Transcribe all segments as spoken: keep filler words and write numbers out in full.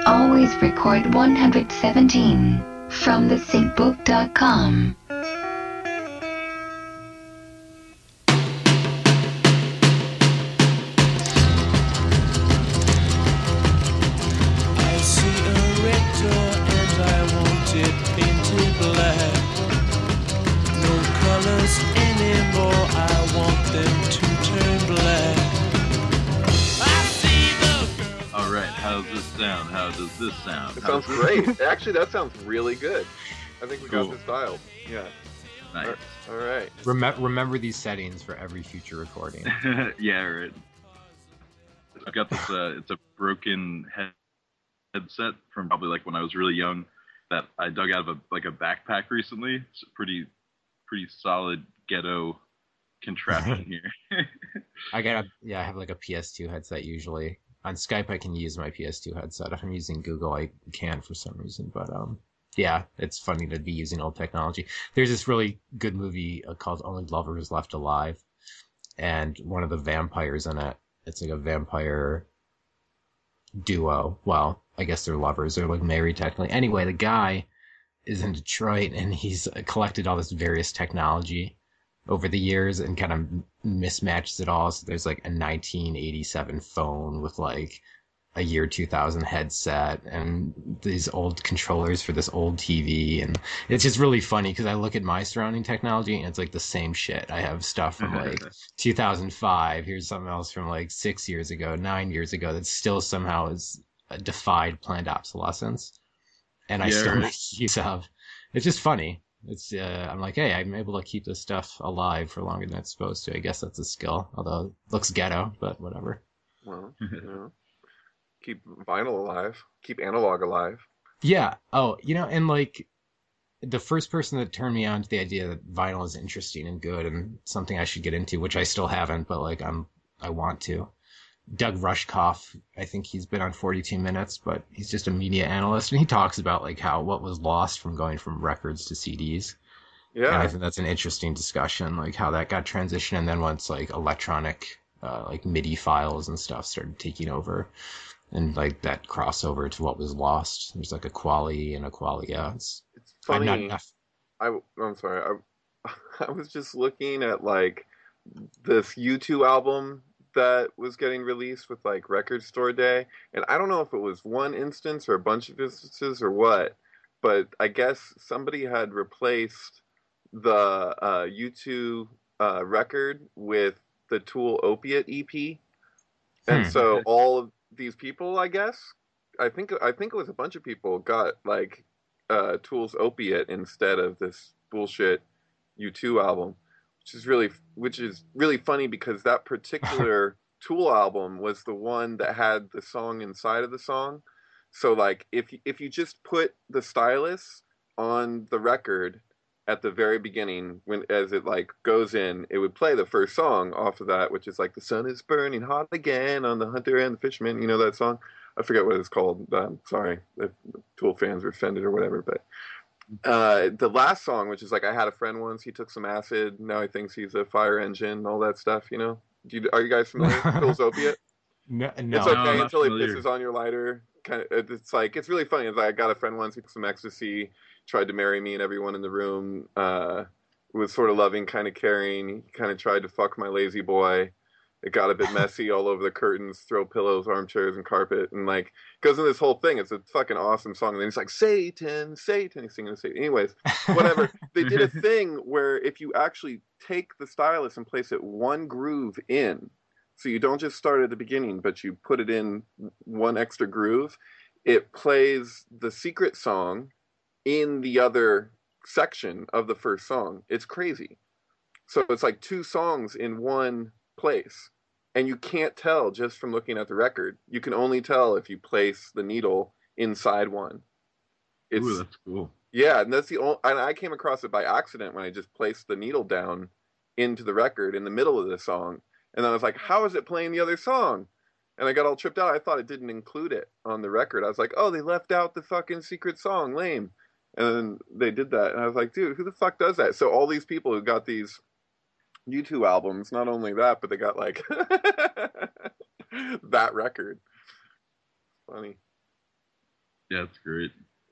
Always record one hundred seventeen from the sync book dot com. I see a red door and I want it painted black. No colors anymore, I want them to turn black. I see the girls. All right, how does this sound? How does this sound? It How sounds does- great. Actually, that sounds really good. I think we Cool. got this dialed. Yeah. Nice. All right. Remember, remember these settings for every future recording. Yeah, right. I've got this. Uh, it's a broken head- headset from probably like when I was really young that I dug out of a like a backpack recently. It's a pretty, pretty solid ghetto contraption here. I got a, yeah, I have like a P S two headset usually. On Skype, I can use my P S two headset. If I'm using Google, I can't for some reason. But um, yeah, it's funny to be using old technology. There's this really good movie uh, called Only Lovers Left Alive, and one of the vampires in it, it's like a vampire duo. Well, I guess they're lovers. They're like married technically. Anyway, the guy is in Detroit, and he's uh, collected all this various technology over the years and kind of mismatches it all. So there's like a nineteen eighty-seven phone with like a year two thousand headset and these old controllers for this old T V. And it's just really funny because I look at my surrounding technology and it's like the same shit. I have stuff from like two thousand five. Here's something else from like six years ago, nine years ago that still somehow is uh, defied planned obsolescence. And I Yeah, still right. make use of. It's just funny. It's uh, I'm like, hey, I'm able to keep this stuff alive for longer than it's supposed to. I guess that's a skill, although it looks ghetto, but whatever. Well, you know, keep vinyl alive. Keep analog alive. Yeah. Oh, you know, and like the first person that turned me on to the idea that vinyl is interesting and good and something I should get into, which I still haven't, but like I'm I want to. Doug Rushkoff, I think he's been on forty-two minutes, but he's just a media analyst, and he talks about like how what was lost from going from records to C Ds. And I Yeah. think that's an interesting discussion, like how that got transitioned, and then once like electronic, uh, like MIDI files and stuff started taking over, and like that crossover to what was lost. There's like a quality and a quality. Yeah, it's It's I'm not funny. enough. I, I'm sorry. I, I was just looking at like this U two album that was getting released with like Record Store Day, and I don't know if it was one instance or a bunch of instances or what, but I guess somebody had replaced the uh, U two uh, record with the Tool Opiate E P, and Hmm. so all of these people, I guess, I think I think it was a bunch of people got like uh, Tool's Opiate instead of this bullshit U two album, which is really which is really funny because that particular Tool album was the one that had the song inside of the song. So like if you- if you just put the stylus on the record at the very beginning, when as it like goes in, it would play the first song off of that, which is like the sun is burning hot again on the hunter and the fisherman. You know that song? I forget what it's called. Um, sorry if Tool fans are offended or whatever, but uh, the last song, which is like I had a friend once, he took some acid, now he thinks he's a fire engine, all that stuff. You know? Do you, are you guys familiar with Tool's Opiate? No, It's no. okay I'm not until he familiar. pisses on your lighter. Kind of, it's like it's really funny. It's like I got a friend once. He took some ecstasy, tried to marry me, and everyone in the room uh, was sort of loving, kind of caring. He kind of tried to fuck my lazy boy. It got a bit messy all over the curtains, throw pillows, armchairs, and carpet, and like goes in this whole thing. It's a fucking awesome song. And then he's like Satan, Satan. He's singing Satan. Anyways, whatever. They did a thing where if you actually take the stylus and place it one groove in. So you don't just start at the beginning, but you put it in one extra groove. It plays the secret song in the other section of the first song. It's crazy. So it's like two songs in one place. And you can't tell just from looking at the record. You can only tell if you place the needle inside one. It's Ooh, that's cool. yeah, and that's the only. And I came across it by accident when I just placed the needle down into the record in the middle of the song, and then I was like, "How is it playing the other song?" And I got all tripped out. I thought it didn't include it on the record. I was like, "Oh, they left out the fucking secret song, lame." And then they did that, and I was like, "Dude, who the fuck does that?" So all these people who got these U two albums, not only that, but they got like that record. Funny. Yeah, it's great.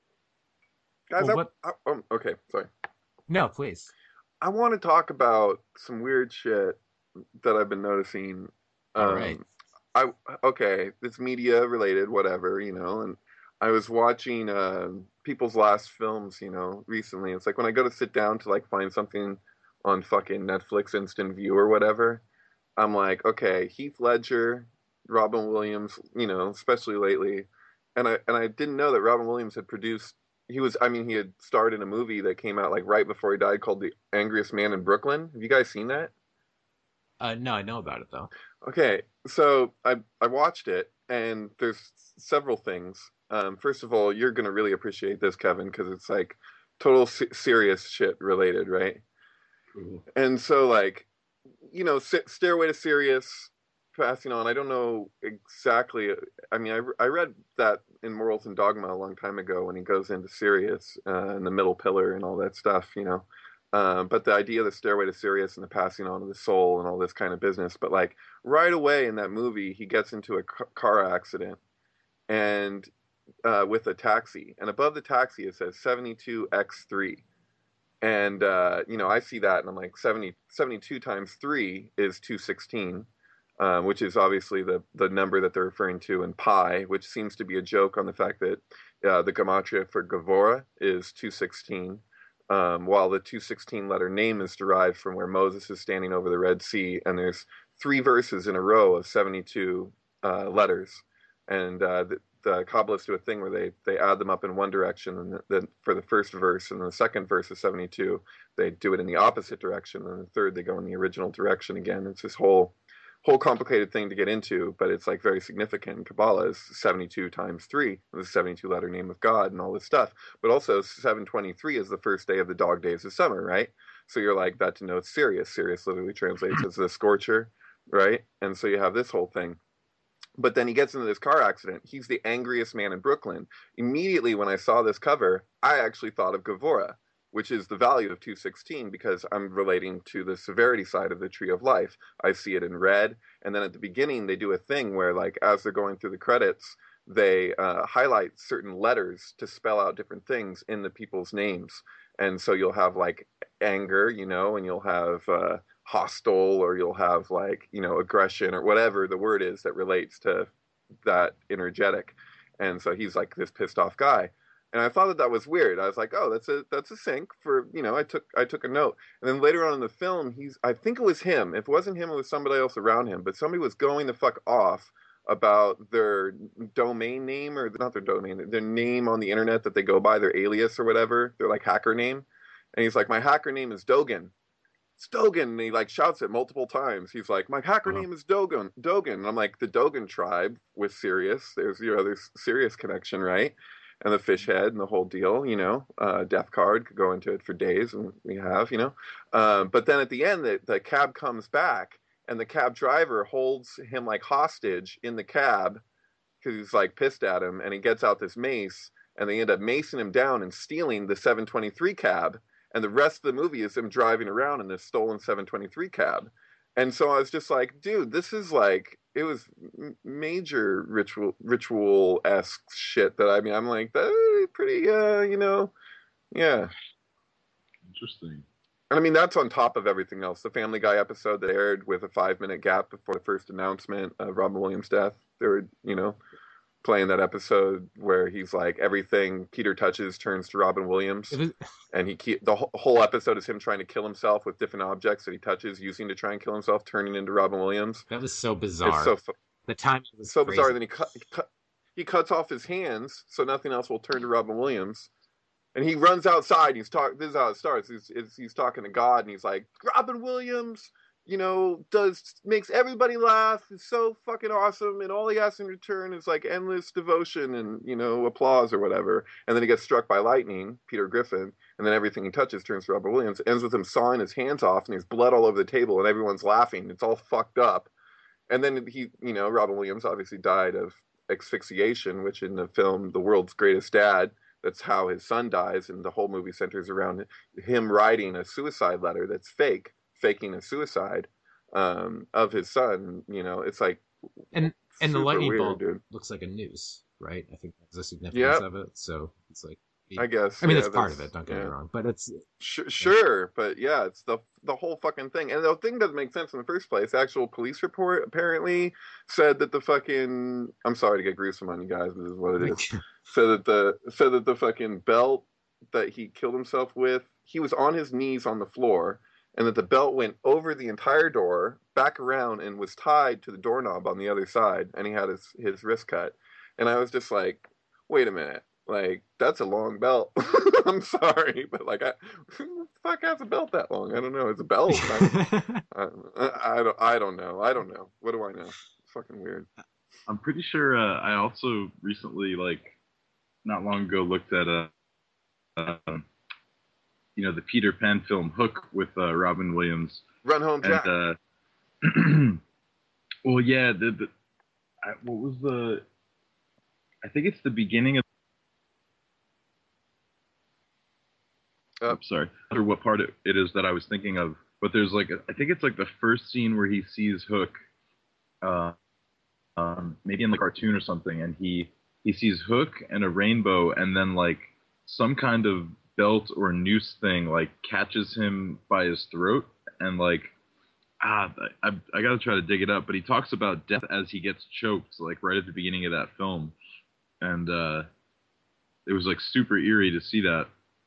Guys, Well, what? I, I, um, okay, sorry. No, please. I want to talk about some weird shit that I've been noticing. All Um, right. I okay, it's media related, whatever, you know. And I was watching uh, people's last films, you know, recently. It's like when I go to sit down to like find something on fucking Netflix Instant View or whatever, I'm like, okay, Heath Ledger, Robin Williams, you know, especially lately, and I and I didn't know that Robin Williams had produced. He was, I mean, he had starred in a movie that came out like right before he died called The Angriest Man in Brooklyn. Have you guys seen that? Uh, no, I know about it though. Okay, so I I watched it, and there's several things. Um, first of all, you're gonna really appreciate this, Kevin, because it's like total se- serious shit related, right? And so, like, you know, S- Stairway to Sirius, passing on. I don't know exactly. I mean, I, I read that in Morals and Dogma a long time ago when he goes into Sirius uh, and the middle pillar and all that stuff, you know. Um, but the idea of the Stairway to Sirius and the passing on of the soul and all this kind of business. But like right away in that movie, he gets into a ca- car accident and uh, with a taxi, and above the taxi it says seventy-two X three. And, uh, you know, I see that and I'm like, seventy, seventy-two times three is two hundred sixteen, um, which is obviously the, the number that they're referring to in pi, which seems to be a joke on the fact that uh, the gematria for Gevora is two hundred sixteen, um, while the two hundred sixteen letter name is derived from where Moses is standing over the Red Sea, and there's three verses in a row of seventy-two uh, letters. And uh, the, the Kabbalists do a thing where they, they add them up in one direction, and then for the first verse and the second verse of seventy-two, they do it in the opposite direction, and the third they go in the original direction again. It's this whole whole complicated thing to get into, but it's like very significant. In Kabbalah is seventy-two times three, the seventy-two letter name of God and all this stuff. But also seven twenty-three is the first day of the dog days of summer, right? So you're like, that denotes Sirius. Sirius literally translates as the scorcher, right? And so you have this whole thing. But then he gets into this car accident. He's the angriest man in Brooklyn. Immediately when I saw this cover, I actually thought of Gevora, which is the value of two hundred sixteen, because I'm relating to the severity side of the tree of life. I see it in red. And then at the beginning, they do a thing where, like, as they're going through the credits, they uh, highlight certain letters to spell out different things in the people's names. And so you'll have, like, anger, you know, and you'll have uh, hostile, or you'll have, like, you know, aggression, or whatever the word is that relates to that energetic. And so he's, like, this pissed off guy. And I thought that that was weird. I was like, oh, that's a that's a sync for, you know, I took I took a note. And then later on in the film, he's I think it was him. If it wasn't him, it was somebody else around him. But somebody was going the fuck off about their domain name, or not their domain, their name on the internet that they go by, their alias or whatever, their like hacker name. And he's like, my hacker name is Dogen. It's Dogen. And he like shouts it multiple times. He's like, my hacker Uh-huh. name is Dogen. Dogen. And I'm like, the Dogen tribe with Sirius. There's your other Sirius connection, right? And the fish head and the whole deal, you know, uh, Death Card, could go into it for days, and we have, you know. Uh, but then at the end, the, the cab comes back, and the cab driver holds him like hostage in the cab because he's like pissed at him, and he gets out this mace, and they end up macing him down and stealing the seven twenty-three cab. And the rest of the movie is him driving around in this stolen seven twenty-three cab. And so I was just like, dude, this is like, it was major ritual ritual-esque shit that, I mean, I'm like, that pretty, uh, you know, yeah. Interesting. And I mean, that's on top of everything else. The Family Guy episode that aired with a five-minute gap before the first announcement of Robin Williams' death, they were, you know, playing that episode where he's like, everything Peter touches turns to Robin Williams. It was, And he keep, the whole episode is him trying to kill himself with different objects that he touches, using to try and kill himself, turning into Robin Williams. that was so bizarre. It's so fu- the timing was so crazy. bizarre. Then he cut, he cut he cuts off his hands so nothing else will turn to Robin Williams, and he runs outside. And he's talking. This is how it starts. He's, he's he's talking to God, and he's like, Robin Williams, you know, does makes everybody laugh. It's so fucking awesome, and all he asks in return is like endless devotion and, you know, applause or whatever. And then he gets struck by lightning, Peter Griffin, and then everything he touches turns to Robin Williams. It ends with him sawing his hands off, and there's blood all over the table, and everyone's laughing. It's all fucked up. And then he, you know, Robin Williams obviously died of asphyxiation, which in the film The World's Greatest Dad, that's how his son dies, and the whole movie centers around him writing a suicide letter that's fake, faking a suicide um, of his son. You know, it's like and and the super lightning weird, bolt dude. looks like a noose, right? I think that's the significance Yep. of it. So it's like, I guess. I mean, yeah, that's part of that's- it. Don't get yeah. me wrong, but it's Sh- sure, but yeah, it's the the whole fucking thing, and the thing doesn't make sense in the first place. The actual police report apparently said that the fucking I'm sorry to get gruesome on you guys, but this is what it is. said that the said that the fucking belt that he killed himself with, he was on his knees on the floor, and that the belt went over the entire door, back around, and was tied to the doorknob on the other side, and he had his his wrist cut, and I was just like, wait a minute. Like, that's a long belt. I'm sorry, but like, I, who the fuck has a belt that long? I don't know. It's a belt. I, I, I, don't, I don't know. I don't know. What do I know? It's fucking weird. I'm pretty sure uh, I also recently, like, not long ago, looked at a, uh, you know, the Peter Pan film Hook with uh, Robin Williams. Run Home Jack. And, uh, well, yeah, the, the I, what was the? I think it's the beginning of. Uh, I'm sorry, I don't know what part it, it is that I was thinking of, but there's like, a, I think it's like the first scene where he sees Hook, uh, um, maybe in the cartoon or something, and he he sees Hook and a rainbow, and then like some kind of belt or noose thing like catches him by his throat, and like ah, I I gotta try to dig it up, but he talks about death as he gets choked, like right at the beginning of that film, and uh, it was like super eerie to see that.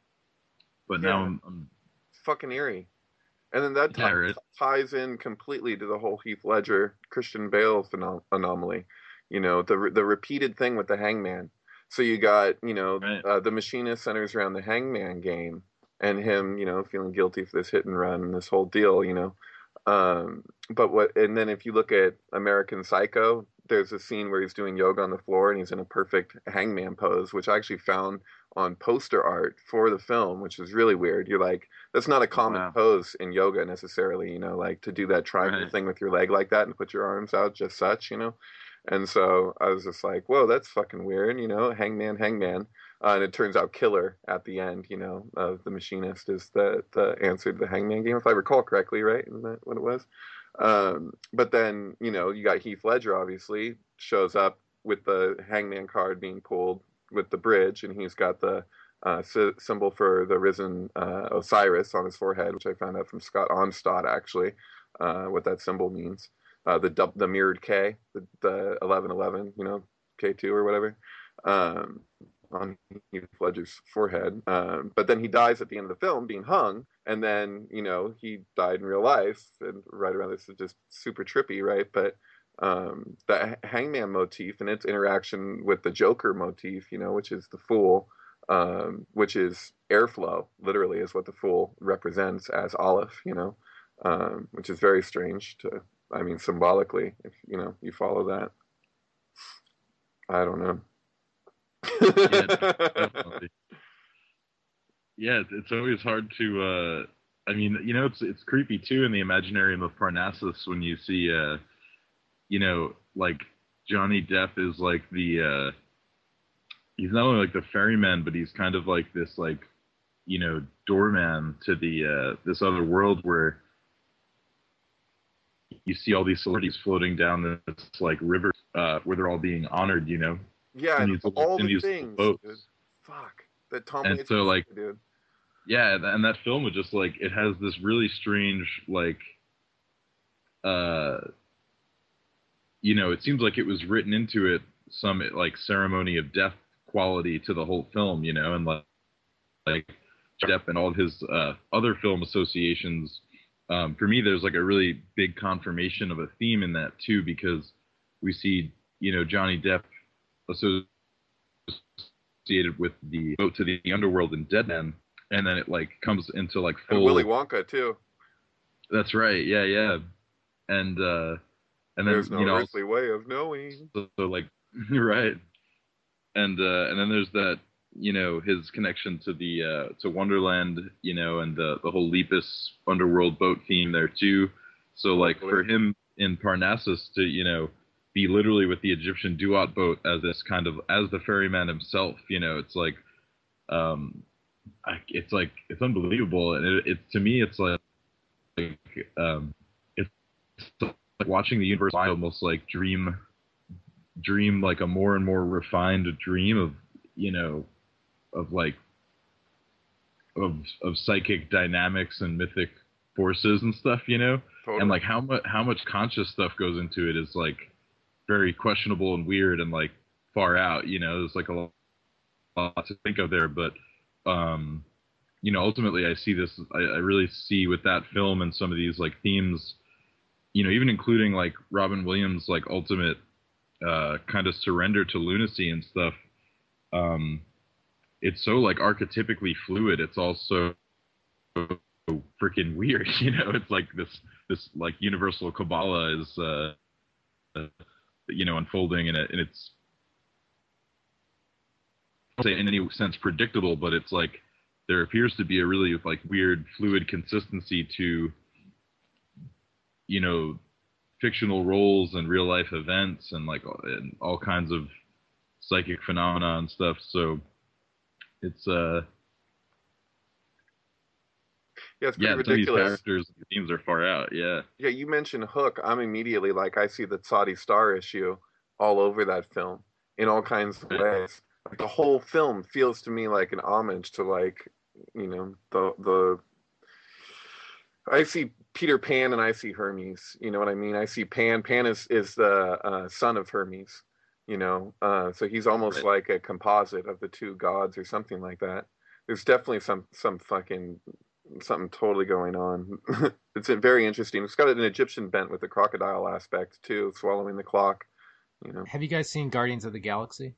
But Yeah. now I'm, I'm It's fucking eerie. And then that Yeah, ti- right. ties in completely to the whole Heath Ledger, Christian Bale phenom- anomaly. You know, the re- the repeated thing with the Hangman. So you got, you know, Right. uh, the Machinist centers around the Hangman game and him, you know, feeling guilty for this hit and run and this whole deal, you know. Um, but what, and then if you look at American Psycho, there's a scene where he's doing yoga on the floor and he's in a perfect hangman pose, which I actually found on poster art for the film, which is really weird. You're like, that's not a common Wow. pose in yoga necessarily, you know, like to do that triangle Right. thing with your leg like that and put your arms out just such, you know. And so I was just like, whoa, that's fucking weird, you know, hangman, hangman. Uh, and it turns out killer at the end, you know, of the Machinist is the, the answer to the hangman game, if I recall correctly, right? Isn't that what it was? Um, but then, you know, you got Heath Ledger, obviously, shows up with the hangman card being pulled with the bridge, and he's got the uh, sy- symbol for the risen uh, Osiris on his forehead, which I found out from Scott Onstad, actually, uh, what that symbol means. Uh, the dub- the mirrored K, the, the eleven eleven, you know, K two or whatever, um, on Heath Ledger's forehead. Um, but then he dies at the end of the film being hung, and then, you know, he died in real life, and right around this is just super trippy, right? But um, the hangman motif and its interaction with the Joker motif, you know, which is the Fool, um, which is airflow, literally is what the Fool represents as Aleph, you know, um, which is very strange to, I mean, symbolically, if, you know, you follow that. I don't know. Yeah, definitely. Yeah, it's- it's always hard to. Uh, I mean, you know, it's it's creepy too in the Imaginarium of Parnassus when you see, uh, you know, like Johnny Depp is like the. Uh, he's not only like the ferryman, but he's kind of like this, like, you know, doorman to the uh, this other world where you see all these celebrities floating down this like river uh, where they're all being honored, you know. Yeah, in and these little- all in the these little things, boats. dude. Fuck. That Tom And Waits so, was- like, dude. Yeah, and that film was just like, it has this really strange, like, uh, you know, it seems like it was written into it some like ceremony of death quality to the whole film, you know, and like, like Depp and all of his uh, other film associations. Um, for me, there's like a really big confirmation of a theme in that too, because we see, you know, Johnny Depp associated with the boat to the underworld in Dead Man. And then it like comes into like full. And Willy Wonka too. That's right. Yeah, yeah. And uh, and then There's no you know, earthly way of knowing. so, so like right. And uh, and then there's that, you know, his connection to the uh, to Wonderland, you know, and the the whole Lepus underworld boat theme there too. So like for him in Parnassus to, you know, be literally with the Egyptian Duat boat as this kind of as the ferryman himself, you know, it's like um I, it's like it's unbelievable, and it, it to me it's like, like um it's like watching the universe almost like dream dream like a more and more refined dream of, you know, of like of of psychic dynamics and mythic forces and stuff, you know. Totally. And like how much how much conscious stuff goes into it is like very questionable and weird and like far out, you know. There's like a lot, a lot to think of there, but um you know, ultimately I see this I, I really see with that film and some of these like themes, you know, even including like Robin Williams' like ultimate uh kind of surrender to lunacy and stuff. um it's so like archetypically fluid. It's also freaking weird, you know. It's like this this like universal Kabbalah is uh, uh you know, unfolding, and it and it's I don't say in any sense predictable, but it's like there appears to be a really like weird fluid consistency to, you know, fictional roles and real life events and like and all kinds of psychic phenomena and stuff. So it's uh Yeah, it's pretty yeah, some of these ridiculous. characters and themes are far out. Yeah. Yeah, you mentioned Hook. I'm immediately like, I see the Saudi Star issue all over that film in all kinds of ways. Like the whole film feels to me like an homage to like, you know, the the. I see Peter Pan and I see Hermes. You know what I mean? I see Pan. Pan is is the uh, son of Hermes. You know, uh, so he's almost Right. like a composite of the two gods or something like that. There's definitely some some fucking something totally going on. It's very interesting. It's got an Egyptian bent with the crocodile aspect too, swallowing the clock. You know, Have you guys seen Guardians of the Galaxy?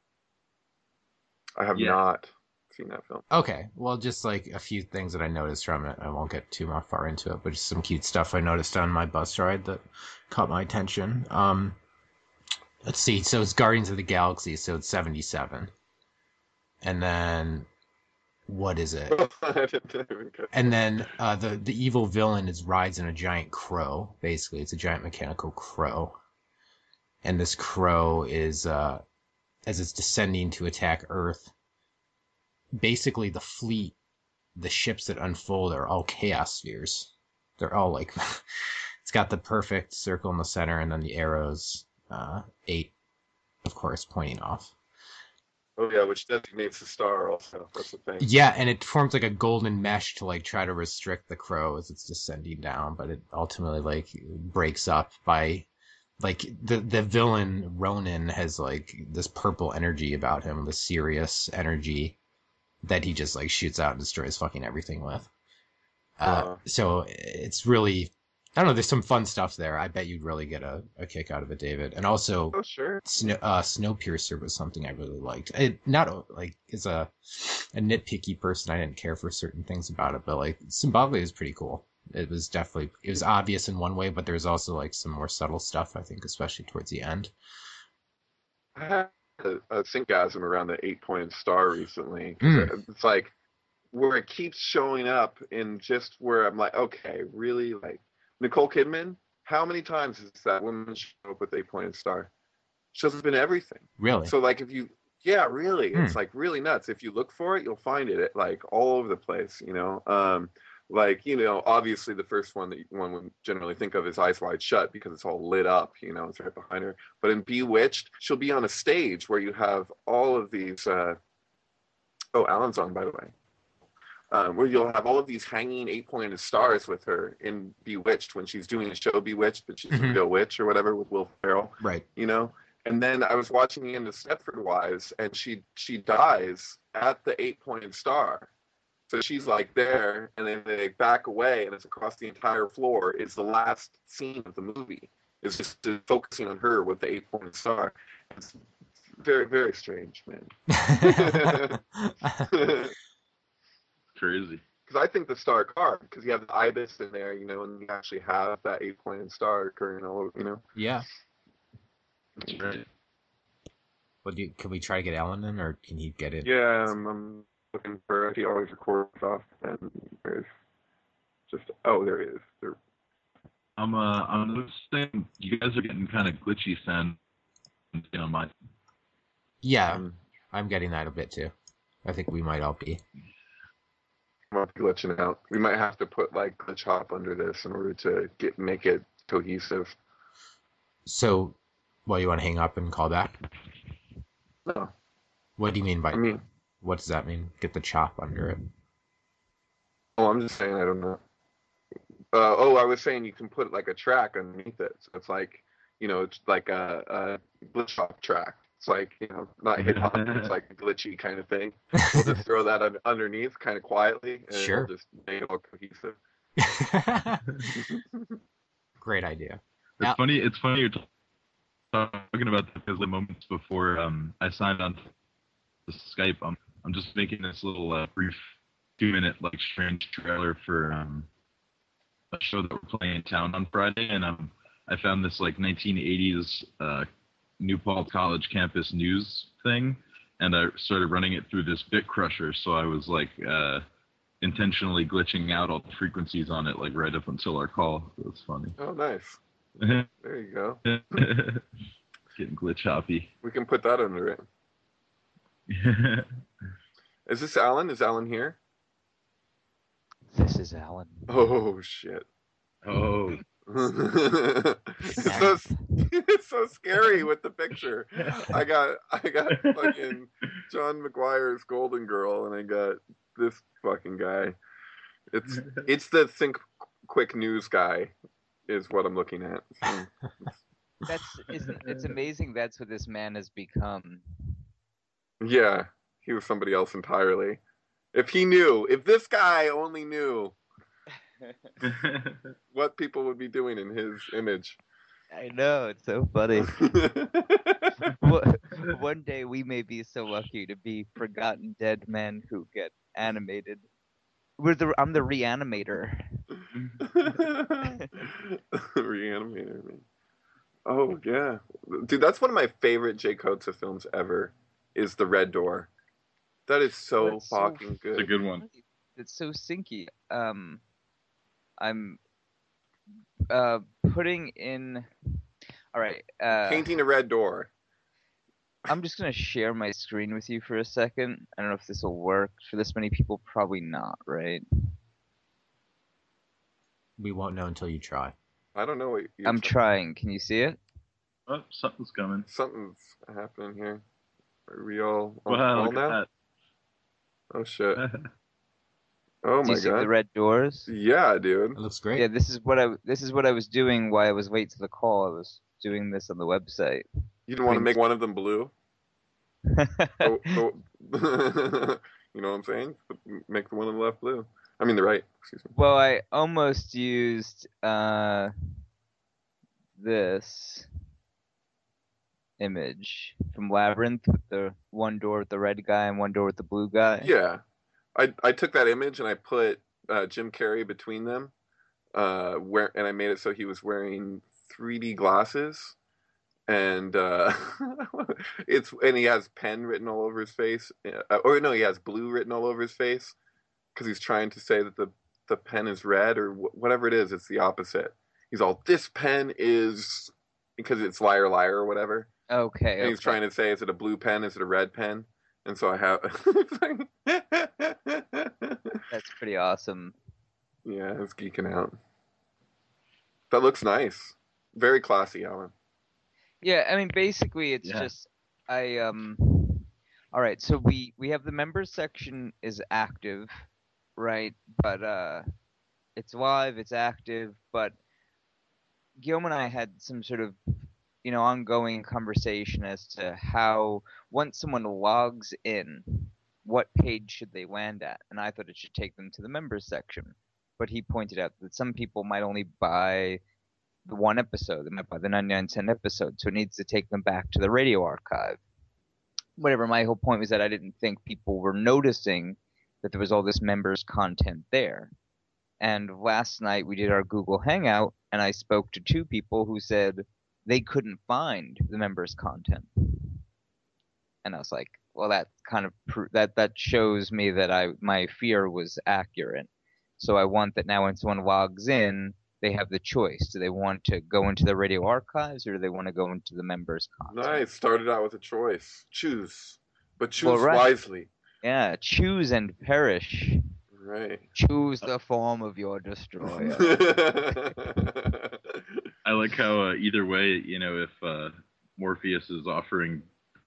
I have Yeah. not seen that film. Okay, well, just like a few things that I noticed from it. I won't get too much far into it, but just some cute stuff I noticed on my bus ride that caught my attention. Um, let's see. So it's Guardians of the Galaxy, so it's seventy-seven, and then what is it? I didn't even get- And then uh, the the evil villain is rides in a giant crow. Basically, it's a giant mechanical crow, and this crow is uh, as it's descending to attack Earth. Basically, the fleet, the ships that unfold are all chaos spheres. They're all like, it's got the perfect circle in the center, and then the arrows, uh, eight, of course, pointing off. Oh yeah, which designates the star also. That's the thing. Yeah, and it forms like a golden mesh to like try to restrict the crow as it's descending down, but it ultimately like breaks up by like the the villain Ronan has like this purple energy about him, the Sirius energy that he just like shoots out and destroys fucking everything with. Uh, Wow. so it's really, I don't know, there's some fun stuff there. I bet you'd really get a, a kick out of it, David. And also, Oh sure. Snow, uh, Snowpiercer was something I really liked. It not like as a a nitpicky person, I didn't care for certain things about it, but like Zimbabwe is pretty cool. It was definitely it was obvious in one way, but there's also like some more subtle stuff I think, especially towards the end. I had a, a syncgasm around the eight-pointed star recently. 'Cause Mm. It's like where it keeps showing up in just where I'm like, okay, really? Like Nicole Kidman? How many times has that woman show up with eight-pointed star? Shows up in everything. Really, So like if you, yeah, really, it's Hmm. like really nuts. If you look for it, you'll find it at, like all over the place. You know, um, like you know, obviously the first one that one would generally think of is Eyes Wide Shut because it's all lit up. You know, it's right behind her. But in Bewitched, she'll be on a stage where you have all of these. Uh, oh, Alan's on, by the way. Um, where you'll have all of these hanging eight-pointed stars with her in Bewitched when she's doing a show Bewitched, but she's Mhm. a real witch or whatever with Will Ferrell. right? You know. And then I was watching the end of Stepford Wives, and she she dies at the eight-pointed star. So she's like there, and then they back away, and it's across the entire floor. It's the last scene of the movie. It's just uh, focusing on her with the eight-pointed star. It's very very strange, man. Because Crazy. I think the star card, because you have the ibis in there, you know, and you actually have that eight-pointed star occurring all over, you know. Yeah. That's right. Well, do you, can we try to get Alan in, or can he get it? Yeah, I'm, I'm looking for. He always records off, and there's just oh, there he is. There. I'm uh I'm noticing you guys are getting kind of glitchy sound on my Yeah, Um, I'm getting that a bit too. I think we might all be. might be glitching out. We might have to put like glitch hop under this in order to get make it cohesive. So, Well, you want to hang up and call back? No. What do you mean by? I mean, What does that mean? Get the chop under it. oh, I'm just saying, I don't know. Uh, oh, I was saying you can put like a track underneath it. So it's like, you know, it's like a, a glitch hop track. It's like, you know, not hip hop. It's like a glitchy kind of thing. We'll just throw that un- underneath kind of quietly, and Sure. it'll just make it all cohesive. Great idea. It's Now- funny. It's funny you're talking about that because the moments before um, I signed on to Skype, I'm I'm just making this little uh, brief two-minute like strange trailer for um, a show that we're playing in town on Friday, and um, I found this like nineteen eighties uh, New Paltz College campus news thing, and I started running it through this bit crusher. So I was like uh, intentionally glitching out all the frequencies on it, like right up until our call. It was funny. Oh, nice. There you go. Getting glitch hoppy. We can put that under it. Is this Alan? Is Alan here? This is Alan. Oh, shit. Oh. it's, so, it's so scary with the picture. I got I got fucking John McGuire's Golden Girl, and I got this fucking guy. It's it's the Think Quick News guy, is what I'm looking at. So, That's isn't it's amazing that's what this man has become. yeah, he was somebody else entirely. If he knew, if this guy only knew what people would be doing in his image. I know, it's so funny. One- One day we may be so lucky to be forgotten dead men who get animated. We're the I'm the reanimator. Reanimator, man. Oh yeah, dude, that's one of my favorite Jay Kotza films ever. Is The Red Door. That is so That's so fucking good. It's a good one. It's so sinky. Um, I'm uh putting in. All right. Uh, Painting a Red Door. I'm just gonna share my screen with you for a second. I don't know if this will work for this many people. Probably not, right? We won't know until you try. I don't know what you're I'm trying. Can you see it? Oh, something's coming. Something's happening here. Are we all on Wow, call look now? at Oh shit. that. Oh Do my you see god. the red doors? Yeah, dude. It looks great. Yeah, this is what I this is what I was doing while I was late to the call. I was doing this on the website. You didn't want to make one of them blue? Oh, oh. You know what I'm saying? Make the one on the left blue. I mean the right. Excuse me. Well, I almost used uh, this image from Labyrinth with the one door with the red guy and one door with the blue guy. Yeah, I I took that image and I put uh, Jim Carrey between them, uh, where and I made it so he was wearing three D glasses, and uh, it's and he has pen written all over his face, uh, or no, he has blue written all over his face, because he's trying to say that the the pen is red or wh- whatever it is. It's the opposite. He's all, this pen is, because it's liar liar or whatever. Okay. And he's okay. trying to say, is it a blue pen? Is it a red pen? And so I have. That's pretty awesome. Yeah, I was geeking out. That looks nice. Very classy, Alan. Yeah, I mean, basically, it's Yeah. just I um. All right, so we we have the members section is active, right? But uh, it's live, it's active. But Guillaume and I had some sort of, you know, ongoing conversation as to how once someone logs in, what page should they land at? And I thought it should take them to the members section, but he pointed out that some people might only buy the one episode, they might buy the ninety-nine cent episode, so it needs to take them back to the radio archive. Whatever, my whole point was that I didn't think people were noticing that there was all this members content there. And last night we did our Google Hangout, and I spoke to two people who said they couldn't find the members content. And I was like, well, that kind of pr- that that shows me that I my fear was accurate. So I want that now when someone logs in, they have the choice. Do they want to go into the radio archives, or do they want to go into the members content? Nice. Started out with a choice. Choose. But choose Well, right. wisely. Yeah, choose and perish. Right. Choose the form of your destroyer. I like how uh, either way, you know, if uh, Morpheus is offering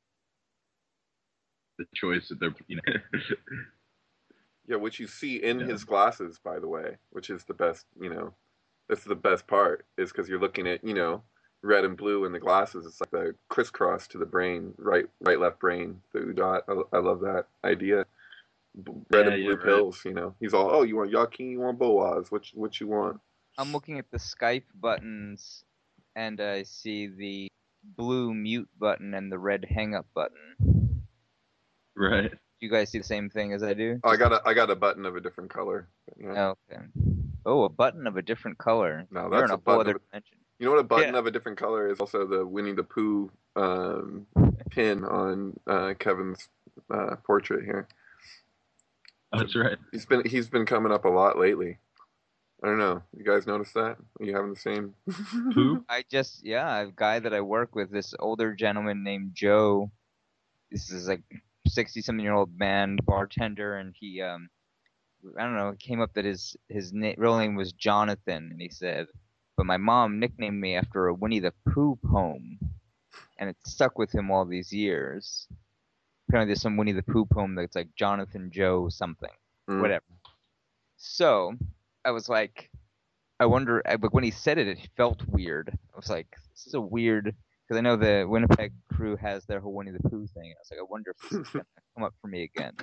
the choice that they're, you know. Yeah, which you see in Yeah. his glasses, by the way, which is the best, you know, that's the best part, is because you're looking at, you know, red and blue in the glasses. It's like the crisscross to the brain, right, right, left brain, the U dot. I, I love that idea. B- Red Yeah, and yeah, blue right. pills, you know. He's all, oh, you want Joaquin, you want Boaz, what, you- what you want? I'm looking at the Skype buttons, and I see the blue mute button and the red hang up button. Right. Do you guys see the same thing as I do? Oh, I got a, I got a button of a different color. Yeah. Oh, okay. Oh, a button of a different color. No, You're that's in a a whole button other of a- dimension. You know what a button Yeah. of a different color is? Also the Winnie the Pooh um, pin on uh, Kevin's uh, portrait here. That's right. He's been he's been coming up a lot lately. I don't know. You guys notice that? Are you having the same? Who? I just, yeah, a guy that I work with, this older gentleman named Joe. This is like sixty-something year old man, bartender, and he, um, I don't know, it came up that his his na- real name was Jonathan, and he said, but my mom nicknamed me after a Winnie the Pooh poem, and it stuck with him all these years. Apparently, there's some Winnie the Pooh poem that's like Jonathan Joe something, Mm. whatever. So I was like, I wonder, I- but when he said it, it felt weird. I was like, this is a weird, because I know the Winnipeg crew has their whole Winnie the Pooh thing. I was like, I wonder if this is gonna come up for me again.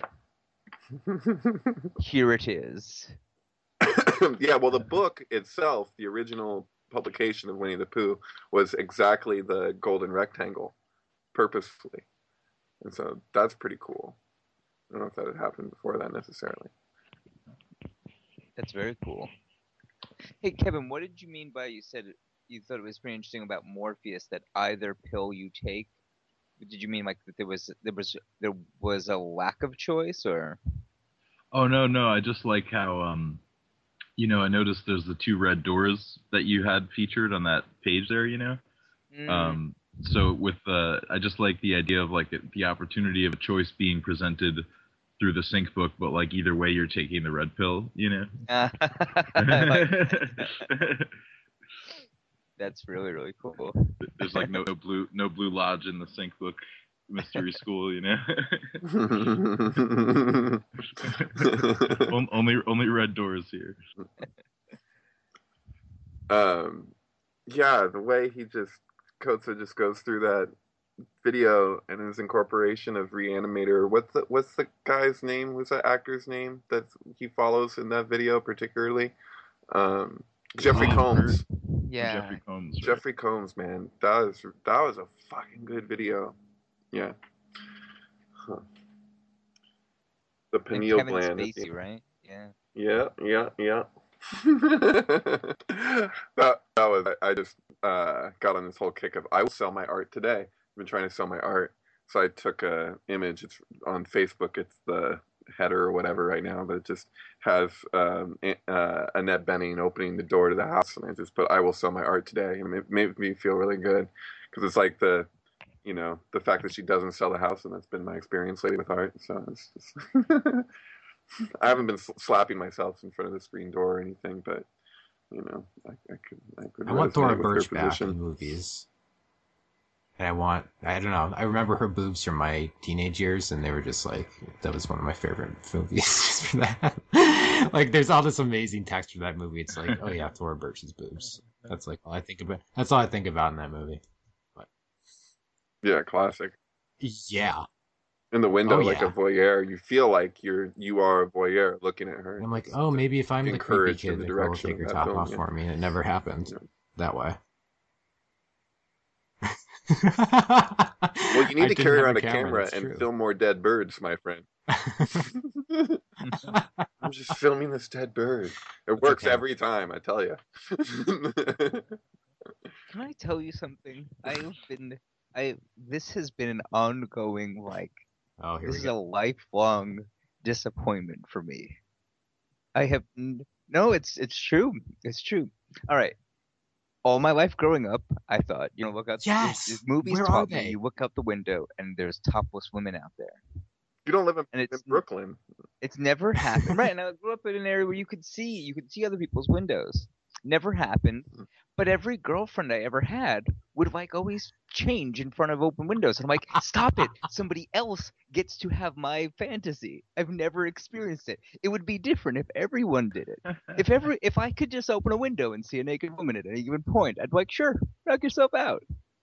Here it is. Yeah, well, the book itself, the original publication of Winnie the Pooh, was exactly the golden rectangle, purposefully. And so that's pretty cool. I don't know if that had happened before that necessarily. That's very cool. Hey, Kevin, what did you mean by, you said you thought it was pretty interesting about Morpheus that either pill you take? Did you mean like that there was there was there was a lack of choice, or? Oh no, no. I just like how um, you know, I noticed there's the two red doors that you had featured on that page there. You know. Mm. Um, so with uh, I just like the idea of like the opportunity of a choice being presented through the sync book, but like either way you're taking the red pill, you know. I like that. That's really really cool. There's like no, no blue no blue lodge in the sync book mystery school, you know. On- only only red doors here. um, yeah, the way he just Kotza just goes through that video and his incorporation of Reanimator. What's the what's the guy's name? What's that actor's name that he follows in that video particularly? Um, Jeffrey Oh, Combs. Yeah. Jeffrey Combs. Right? Jeffrey Combs, man, that was that was a fucking good video. Yeah. Huh. The And pineal Kevin gland. Spacey, right? Yeah. Yeah, yeah, yeah. that that was. I, I just uh, got on this whole kick of I will sell my art today. I've been trying to sell my art, so I took a image. It's on Facebook. It's the header or whatever right now, but it just has um, uh, Annette Bening opening the door to the house, and I just put I will sell my art today, and it made me feel really good because it's like the, you know, the fact that she doesn't sell the house, and that's been my experience lately with art. So it's just. I haven't been slapping myself in front of the screen door or anything, but you know, I, I could. I, could I want resonate Thora with her Birch back position. in movies. And I want, I don't know, I remember her boobs from my teenage years, and they were just like, that was one of my favorite movies just for that. Like, there's all this amazing text for that movie. It's like, oh yeah, Thora Birch's boobs. That's like all I think about. That's all I think about in that movie. But Yeah, classic. yeah. In the window, Oh, like yeah. a voyeur, you feel like you're you are a voyeur looking at her. And I'm like, oh, maybe if I'm the creepy encouraged in kid, the the girl will direction take of her that top film, off yeah. for me, and it never happened Yeah. that way. Well, you need I to didn't carry have around a a camera, camera that's and true. film more dead birds, my friend. I'm just filming this dead bird. It works okay. every time, I tell you. Can I tell you something? I've been, I this has been an ongoing like Oh, here this we is go. a lifelong disappointment for me. I have n- no, it's it's true, it's true. All right, all my life growing up, I thought, you know, look out. Yes! there's- movies Where are taught me. they? You look out the window and there's topless women out there. You don't live in, And in it's- Brooklyn. It's never happened, right? And I grew up in an area where you could see, you could see other people's windows. Never happened. But every girlfriend I ever had would like always change in front of open windows. And I'm like, stop it. Somebody else gets to have my fantasy. I've never experienced it. It would be different if everyone did it. If every if I could just open a window and see a naked woman at any given point, I'd be like, sure, knock yourself out.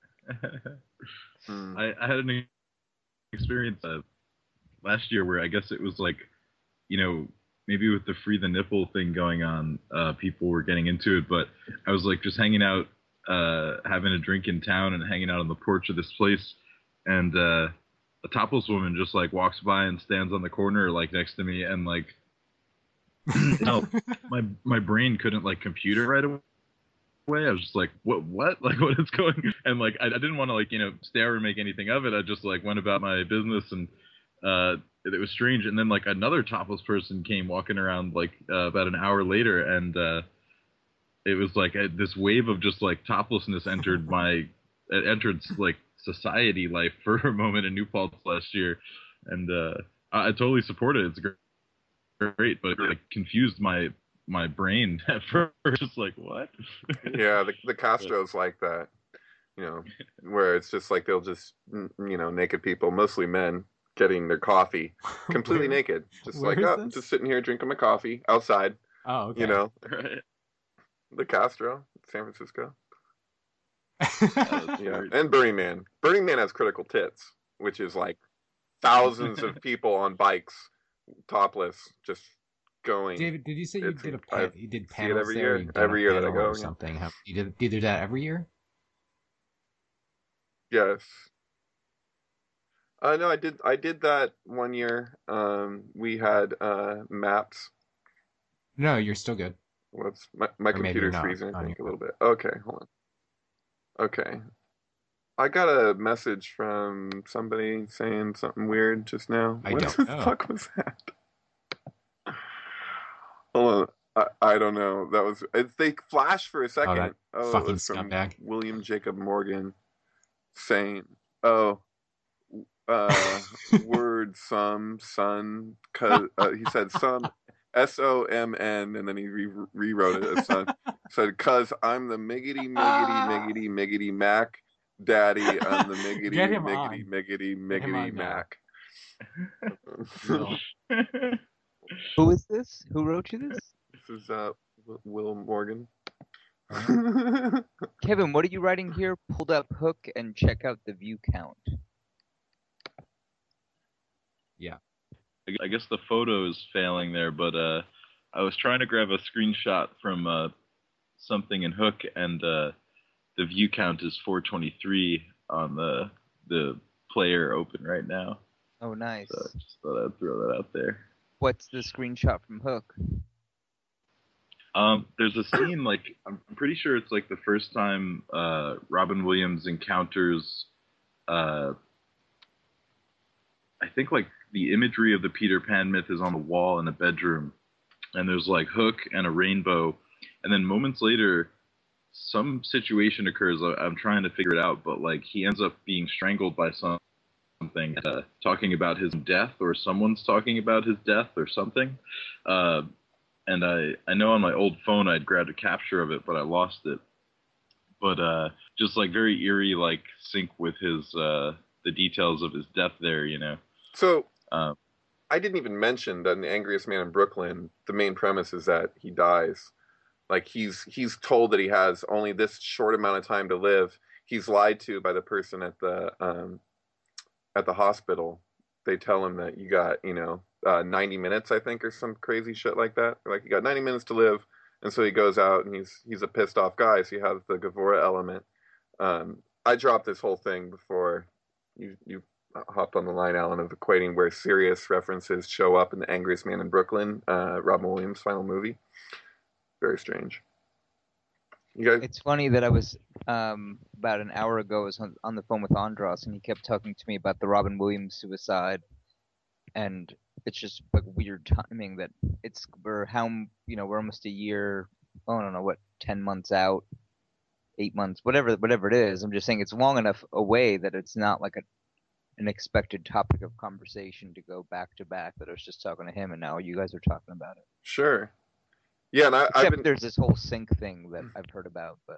Hmm. I, I had an experience uh, last year where I guess it was like, you know, maybe with the free the nipple thing going on, uh, people were getting into it, but I was like just hanging out, uh, having a drink in town and hanging out on the porch of this place, and uh, a topless woman just like walks by and stands on the corner like next to me, and like, you know, my my brain couldn't like compute it right away. I was just like, what, what, like, what is going? And like, I, I didn't want to like, you know, stare or make anything of it. I just like went about my business, and uh, it was strange. And then like another topless person came walking around like uh, about an hour later, and uh, it was like a, this wave of just like toplessness entered my, it entered like society life for a moment in New Paltz last year, and uh, I, I totally support it. It's great, great, but it like confused my my brain at first. Just like, what? Yeah, the the Castros like that, you know, where it's just like they'll just, you know, naked people, mostly men, getting their coffee completely Where- naked, just where like, is oh, this? just sitting here drinking my coffee outside, Oh, okay. you know, Right. the Castro, San Francisco. that's Yeah, weird. and Burning Man. Burning Man has critical tits, which is like thousands of people on bikes, topless, just going. David, did you say you It's- did a I pan- you did see it panels every there? year. You've done Every a year that I panel go, or yeah. something? How, you did you do that every year? Yes. Uh, no, I did. I did that one year. Um, we had uh, maps. No, you're still good. Whoops, my my Or maybe computer's not freezing. I on think a your- little bit. Okay, hold on. Okay, I got a message from somebody saying something weird just now. I What don't the know. fuck was that? Hold on. I, I don't know. That was it, they flashed for a second. that Oh, it fucking was from scumbag. William Jacob Morgan saying, "Oh, uh, word some son." Cause uh, he said some S O M N, and then he re- rewrote it as son. Said, "Cause I'm the miggity miggity miggity miggity Mac Daddy. I'm the miggity Get him miggity on. miggity Get him miggity on now. Mac." Will. Who is this? Who wrote you this? This is uh, Will- Will Morgan. Kevin, what are you writing here? Pulled up Hook and check out the view count. I guess the photo is failing there, but uh, I was trying to grab a screenshot from uh, something in Hook, and uh, the view count is four twenty-three on the the player open right now. Oh, nice. So just thought I'd throw that out there. What's the screenshot from Hook? Um, there's a scene like I'm I'm pretty sure it's like the first time uh, Robin Williams encounters. Uh, I think like the imagery of the Peter Pan myth is on the wall in a bedroom, and there's like Hook and a rainbow, and then moments later, some situation occurs. I- I'm trying to figure it out, but like he ends up being strangled by some- something, uh, talking about his death, or someone's talking about his death, or something. Uh, and I I know on my old phone I'd grabbed a capture of it, but I lost it. But uh, just like very eerie, like sync with his uh, the details of his death there, you know. So Um, I didn't even mention that in The Angriest Man in Brooklyn, the main premise is that he dies. Like he's he's told that he has only this short amount of time to live. He's lied to by the person at the um, at the hospital. They tell him that you got, you know, uh, ninety minutes, I think, or some crazy shit like that. Like you got ninety minutes to live, and so he goes out and he's he's a pissed off guy. So you have the Gavora element. Um, I dropped this whole thing before you you hopped on the line, Alan, of equating where serious references show up in The Angriest Man in Brooklyn, uh, Robin Williams' final movie. Very strange. You guys, It's funny that I was um, about an hour ago. I was on, on the phone with Andros, and he kept talking to me about the Robin Williams suicide, and it's just like weird timing that it's we're how you know we're almost a year. I don't know what ten months out, eight months, whatever whatever it is. I'm just saying it's long enough away that it's not like a an expected topic of conversation to go back to back. That I was just talking to him, and now you guys are talking about it. sure. Yeah, and I, I've Except been. there's this whole sync thing that I've heard about, but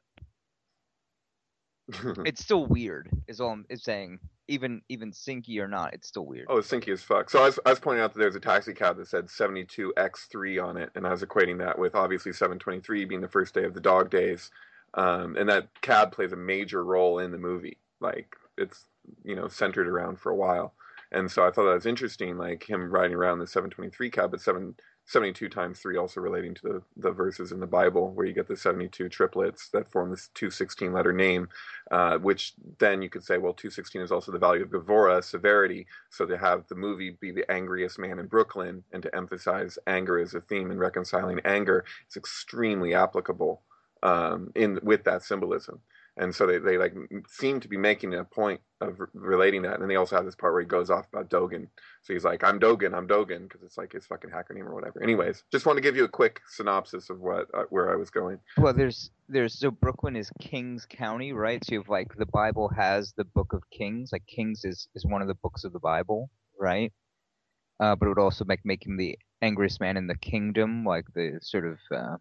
it's still weird. Is all I'm is saying. Even even syncy or not, it's still weird. Oh, it's syncy as fuck. So I was, I was pointing out that there's a taxi cab that said seventy-two X three on it, and I was equating that with obviously seven twenty-three being the first day of the dog days, um, and that cab plays a major role in the movie. Like it's you know centered around for a while, and so I thought that was interesting. Like him riding around the seven twenty-three cab, but seven. seventy-two times three also relating to the, the verses in the Bible where you get the seventy-two triplets that form this two sixteen letter name, uh, which then you could say, well, two sixteen is also the value of Gevurah, severity. So to have the movie be the angriest man in Brooklyn and to emphasize anger as a theme and reconciling anger, it's extremely applicable um, in with that symbolism. And so they, they like seem to be making a point of re- relating that. And then they also have this part where he goes off about Dogen. So he's like, I'm Dogen, I'm Dogen, because it's like his fucking hacker name or whatever. Anyways, just want to give you a quick synopsis of what uh, where I was going. Well, there's there's so Brooklyn is Kings County, right? So you have like the Bible has the Book of Kings, like Kings is, is one of the books of the Bible, right? Uh, but it would also make make him the angriest man in the kingdom, like the sort of uh,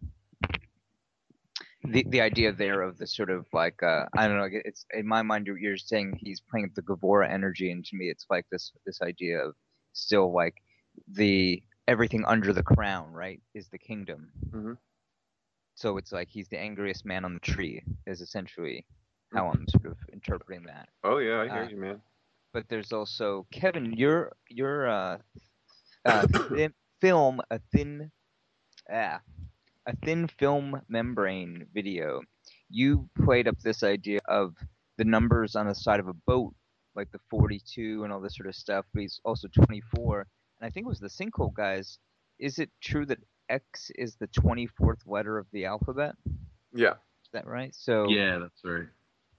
the the idea there of the sort of like uh, I don't know, it's in my mind you're, you're saying he's playing the Gevurah energy, and to me it's like this this idea of still like the everything under the crown, right, is the kingdom. Mm-hmm. So it's like he's the angriest man on the tree is essentially how I'm sort of interpreting that. Oh yeah, I hear Uh, you, man. But there's also Kevin, your your uh, uh thin film a thin ah a thin film membrane video. You played up this idea of the numbers on the side of a boat, like the forty-two and all this sort of stuff, but he's also twenty-four. And I think it was the Sinkhole guys. Is it true that X is the twenty-fourth letter of the alphabet? Yeah. Is that right? So Yeah, that's right.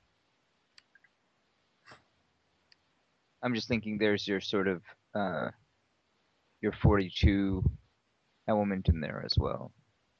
I'm just thinking there's your sort of uh, your forty-two element in there as well.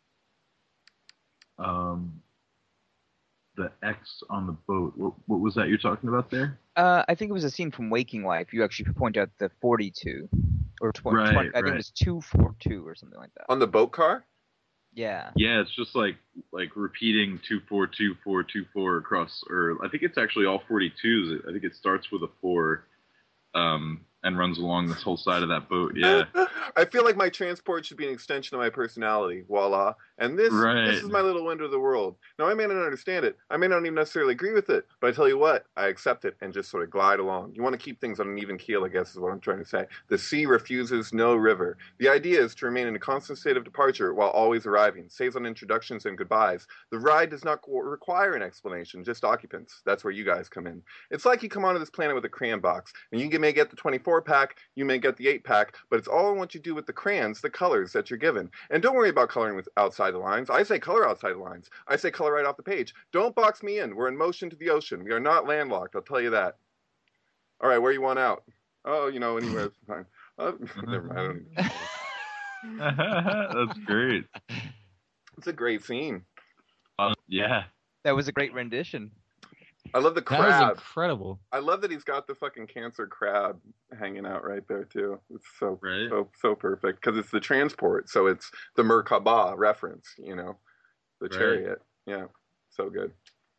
Um, the X on the boat. What, what was that you're talking about there? Uh, I think it was a scene from Waking Life. You actually point out the forty-two or twenty. Right, twenty I think right. it was two forty-two or something like that. On the boat car? Yeah. Yeah, it's just like like repeating two four two four two four across, or I think it's actually all forty-twos. I think it starts with a four, um, and runs along this whole side of that boat. Yeah. I feel like my transport should be an extension of my personality. Voila. And this Right. this is my little window of the world. Now, I may not understand it. I may not even necessarily agree with it. But I tell you what, I accept it and just sort of glide along. You want to keep things on an even keel, I guess is what I'm trying to say. The sea refuses no river. The idea is to remain in a constant state of departure while always arriving. Saves on introductions and goodbyes. The ride does not co- require an explanation, just occupants. That's where you guys come in. It's like you come onto this planet with a crayon box. And you may get the twenty-four pack, you may get the eight pack, but it's all in what you do with the crayons, the colors that you're given. And don't worry about coloring with outside the lines. I say color outside the lines. I say color right off the page. Don't box me in. We're in motion to the ocean. We are not landlocked, I'll tell you that. All right, where you want out? Oh, you know, anywhere is fine. Uh, never mind. I don't even... That's great. It's a great scene. Uh, yeah. That was a great rendition. I love the That was crab. incredible. I love that he's got the fucking cancer crab hanging out right there too. It's so Right. so so perfect because it's the transport, so it's the Merkabah reference, you know, the Right. chariot. Yeah, so good.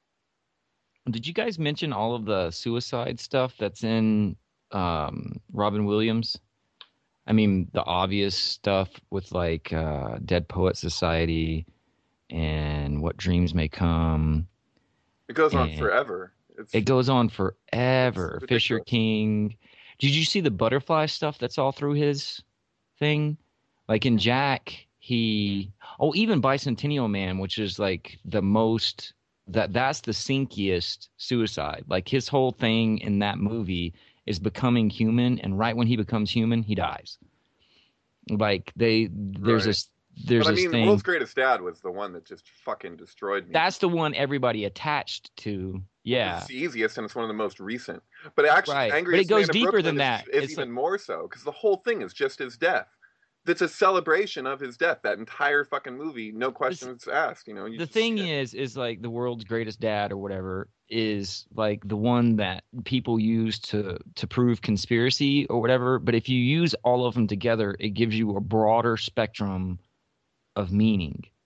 Did you guys mention all of the suicide stuff that's in um, Robin Williams? I mean, the obvious stuff with like uh, Dead Poet Society and What Dreams May Come. It goes on Yeah. forever. It's It goes on forever. It's Fisher ridiculous. King. Did you see the butterfly stuff that's all through his thing? Like in Jack, he oh even Bicentennial Man, which is like the most that that's the sinkiest suicide. Like his whole thing in that movie is becoming human, and right when he becomes human, he dies. Like they there's Right. this there's but I this mean, thing. World's Greatest Dad was the one that just fucking destroyed me. That's the one everybody attached to. Yeah. It's the easiest and it's one of the most recent. But actually, Right. But it Angriest goes Man in deeper Brooklyn than is, that. is It's even more so because the whole thing is just his death. That's a celebration of his death. That entire fucking movie, no questions asked. You know. You The just thing see it. is, is like the world's greatest dad or whatever is like the one that people use to to prove conspiracy or whatever. But if you use all of them together, it gives you a broader spectrum of meaning.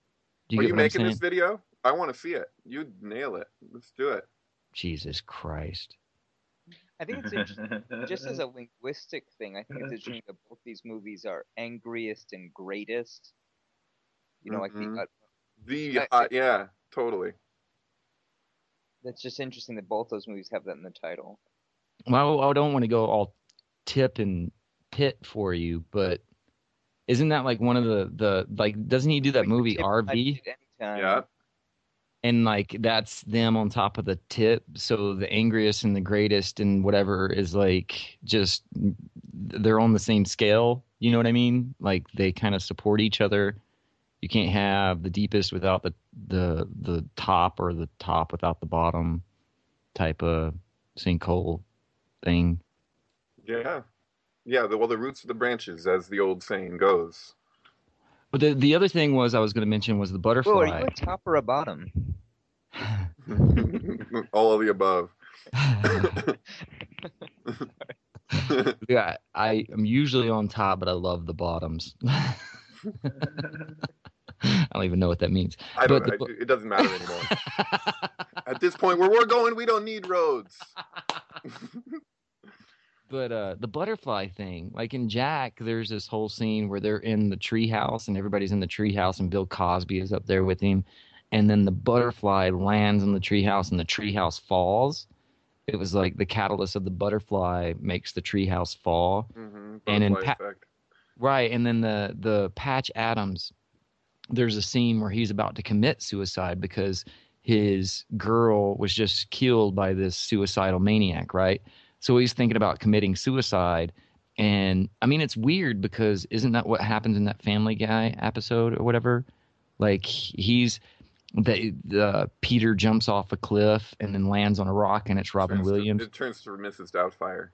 Do you Are get you what I'm making saying? this video? I want to see it. You'd nail it. Let's do it. Jesus Christ. I think it's interesting. Just as a linguistic thing, I think it's interesting that both these movies are angriest and greatest. You know, like Mhm. the. Uh, The I- uh, yeah, totally. that's just interesting that both those movies have that in the title. Well, I don't want to go all tip and pit for you, but isn't that like one of the, the like, doesn't he do that Like, movie tip R might V? hit anytime. Yeah. And like that's them on top of the tip. So the angriest and the greatest and whatever is like just they're on the same scale. You know what I mean? Like they kind of support each other. You can't have the deepest without the the the top or the top without the bottom type of sinkhole thing. Yeah. Yeah, the, well, the roots of the branches, as the old saying goes. But the the other thing was I was going to mention was the Whoa, are butterfly. you a top or a bottom? All of the above. Yeah, I am usually on top, but I love the bottoms. I don't even know what that means. I don't But know. the It, it doesn't matter anymore. At this point, where we're going, we don't need roads. But uh, the butterfly thing, like in Jack, there's this whole scene where they're in the treehouse and everybody's in the treehouse and Bill Cosby is up there with him, and then the butterfly lands in the treehouse and the treehouse falls. It was like the catalyst of the butterfly makes the treehouse fall. Mm-hmm. And in Butterfly pa- effect. Right, and then the the Patch Adams, there's a scene where he's about to commit suicide because his girl was just killed by this suicidal maniac, right? So he's thinking about committing suicide. And I mean, it's weird because isn't that what happens in that Family Guy episode or whatever? Like he's the, the Peter jumps off a cliff and then lands on a rock and it's Robin Turns to- Williams. it turns to Missus Doubtfire.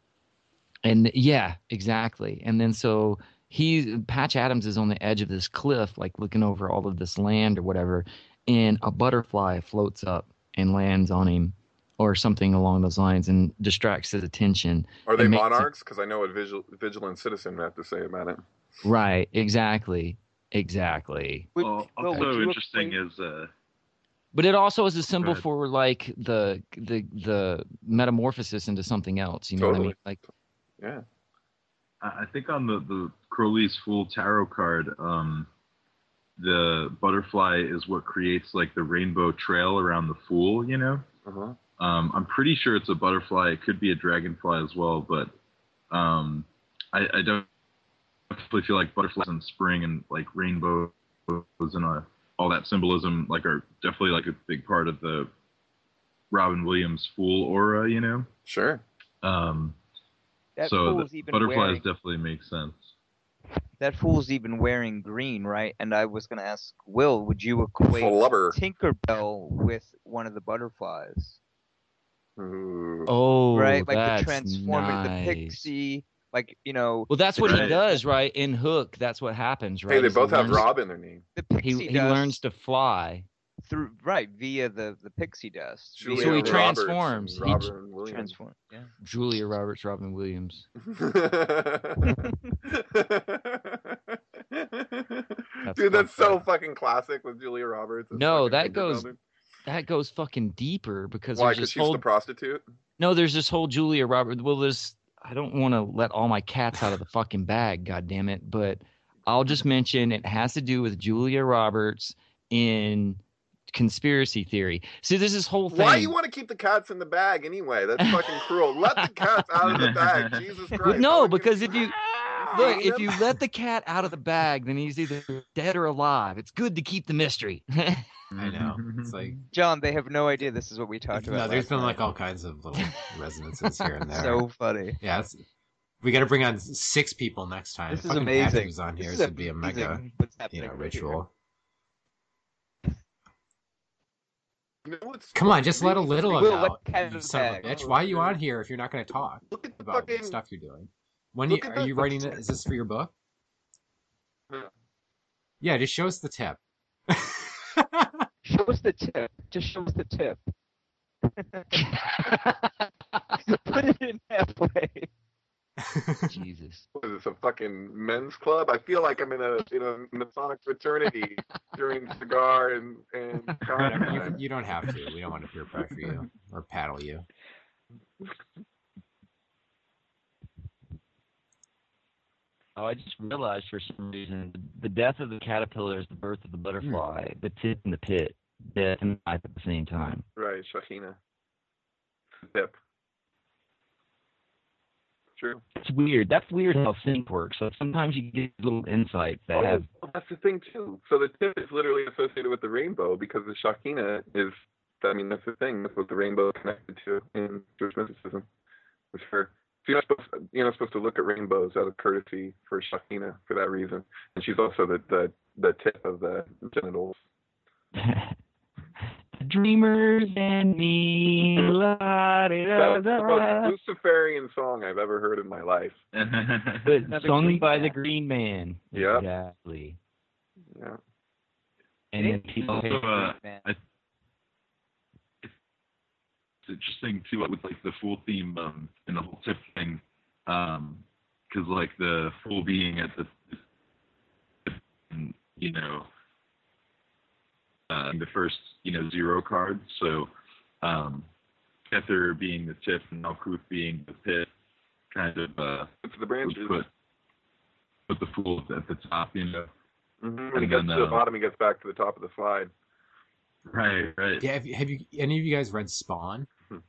And yeah, exactly. And then so he Patch Adams is on the edge of this cliff, like looking over all of this land or whatever, and a butterfly floats up and lands on him, or something along those lines, and distracts his attention. Are they and makes him- monarchs? Because I know what vigil- Vigilant Citizen have to say about it. Right. Exactly. Exactly. Would, Well, Will, would also you interesting explain- is uh, But it also is a symbol ahead. for like the the the metamorphosis into something else. You know what I Totally. mean? Like Yeah. I I think on the the Crowley's Fool tarot card, um, the butterfly is what creates like the rainbow trail around the Fool. You know. Uh-huh. Um, I'm pretty sure it's a butterfly. It could be a dragonfly as well, but um, I, I don't definitely feel like butterflies in spring and like rainbows and uh, all that symbolism like are definitely like a big part of the Robin Williams Fool aura, you know. Sure. Um, That so fool's the even butterflies wearing, definitely make sense. that fool's even wearing green, right? And I was gonna ask Will, would you equate Flubber. Tinkerbell with one of the butterflies? Ooh. oh, Right? Like that's the transformer, nice. the pixie, like, you know, Well, that's what he Right. does, right? In Hook, that's what happens, right? Hey, they Is he both have learns- Rob in their name. the He pixie he dust learns to fly. through right via the the pixie dust. Julia So he via the Roberts transforms. and He Robin Williams. transform. Yeah. Julia Roberts, Robin Williams. Dude, that's fucked so up. fucking classic with Julia Roberts. as No, fucking that Tinkerbell, goes- dude. That goes fucking deeper because Why? there's Because this she's whole the prostitute? no, there's this whole Julia Roberts. Well, there's I don't want to let all my cats out of the fucking bag, god damn it, but I'll just mention it has to do with Julia Roberts in conspiracy theory. See, there's this whole thing. Why you want to keep the cats in the bag anyway? That's fucking cruel. Let the cats out of the bag. Jesus Christ. But no, Fucking- because if you look, if Damn. you let the cat out of the bag, then he's either dead or alive. It's good to keep the mystery. I know. It's like John, they have no idea this is what we talked about. no, there's last been night. like all kinds of little resonances here and there. So funny. yeah, it's, we got to bring on six people next time. This is Fucking amazing. Patrick's on here. This This is would be a amazing mega, what's you happening know, right here. ritual. You know what's Come on, just let a little Will, of let out. cat in You the son of a bag. bitch. Why are you on here if you're not going to talk Look at the about the fucking. stuff you're doing? When you Look at are the- you writing it? Is this for your book? Yeah. Yeah, just show us the tip. Show us the tip. Just show us the tip. Put it in halfway. Jesus. What is this, a fucking men's club? I feel like I'm in a in a Masonic fraternity during cigar and and Whatever, you, time. you don't have to. We don't want to peer pressure you or paddle you. Oh, I just realized for some reason the death of the caterpillar is the birth of the butterfly, the tit and the pit, death and life at the same time. Right, Shahina. Tip. True. It's weird. That's weird how sync works. So sometimes you get little insights that Oh, have. well, that's the thing too. So the tip is literally associated with the rainbow because the Shahina is. I mean, that's the thing. That's what the rainbow is connected to in Jewish mysticism. It's her. So you're not supposed to, you're not supposed to look at rainbows out of courtesy for Shahina for that reason. And she's also the the, the tip of the genitals. Dreamers and me. La, da, da, That's the da. most Luciferian song I've ever heard in my life. But sung by the Green Man. Yep. Exactly. Yeah. And then people Also, hate uh, Man. I, it's interesting too with like the Fool theme um, and the whole tip thing, because like the Fool being at the, you know, uh, the first you know zero card, so um, Ether being the tip and Malkuth being the pit, kind of uh, It's the branches. would put put the Fool at the top, you know. Mm-hmm. When he And gets then, to the uh, bottom, he gets back to the top of the slide. Right, right. Yeah, have you, have you any of you guys read Spawn?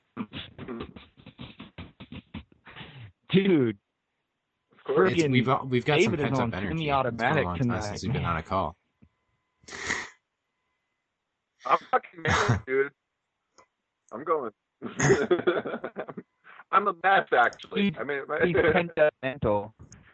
Dude, Of course. It's, Friggin' we've we've got some David is pent up on energy. semi-automatic It's been a long time tonight, since we've been man. on a call. I'm fucking mad, dude. I'm going. I'm a mess, actually. I mean, He's mental.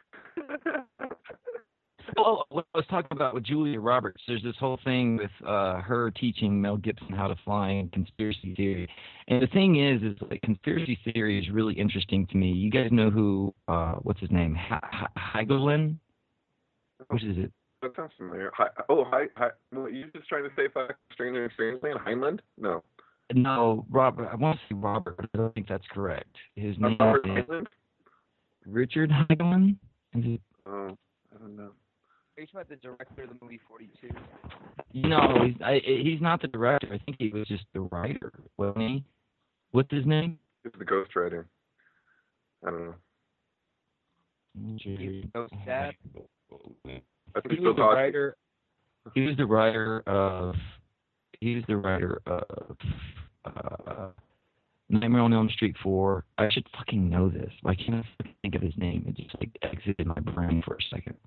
Oh, what I was talking about with Julia Roberts, there's this whole thing with uh, her teaching Mel Gibson how to fly and conspiracy theory. And the thing is, is like conspiracy theory is really interesting to me. You guys know who, uh, what's his name? H- Heigelin? Which is it? That sounds familiar. Hi, oh, hi, hi. Well, you just trying to say if I stranger and strangely in Heinlein? No. No, Robert. I want to say Robert, but I don't think that's correct. His name Robert is Heinlein? Richard Heigelin. Is it? Oh, I don't know. Are you talking about the director of the movie forty-two? No, he's, I, he's not the director. I think he was just the writer, wasn't he? What's his name? He's the ghostwriter. I don't know. Richard Ghost Dad? I think He he's was still the talking. writer. He was the writer of. He was the writer of uh, Nightmare on Elm Street four. I should fucking know this. Why can't I fucking think of his name? It just like exited my brain for a second.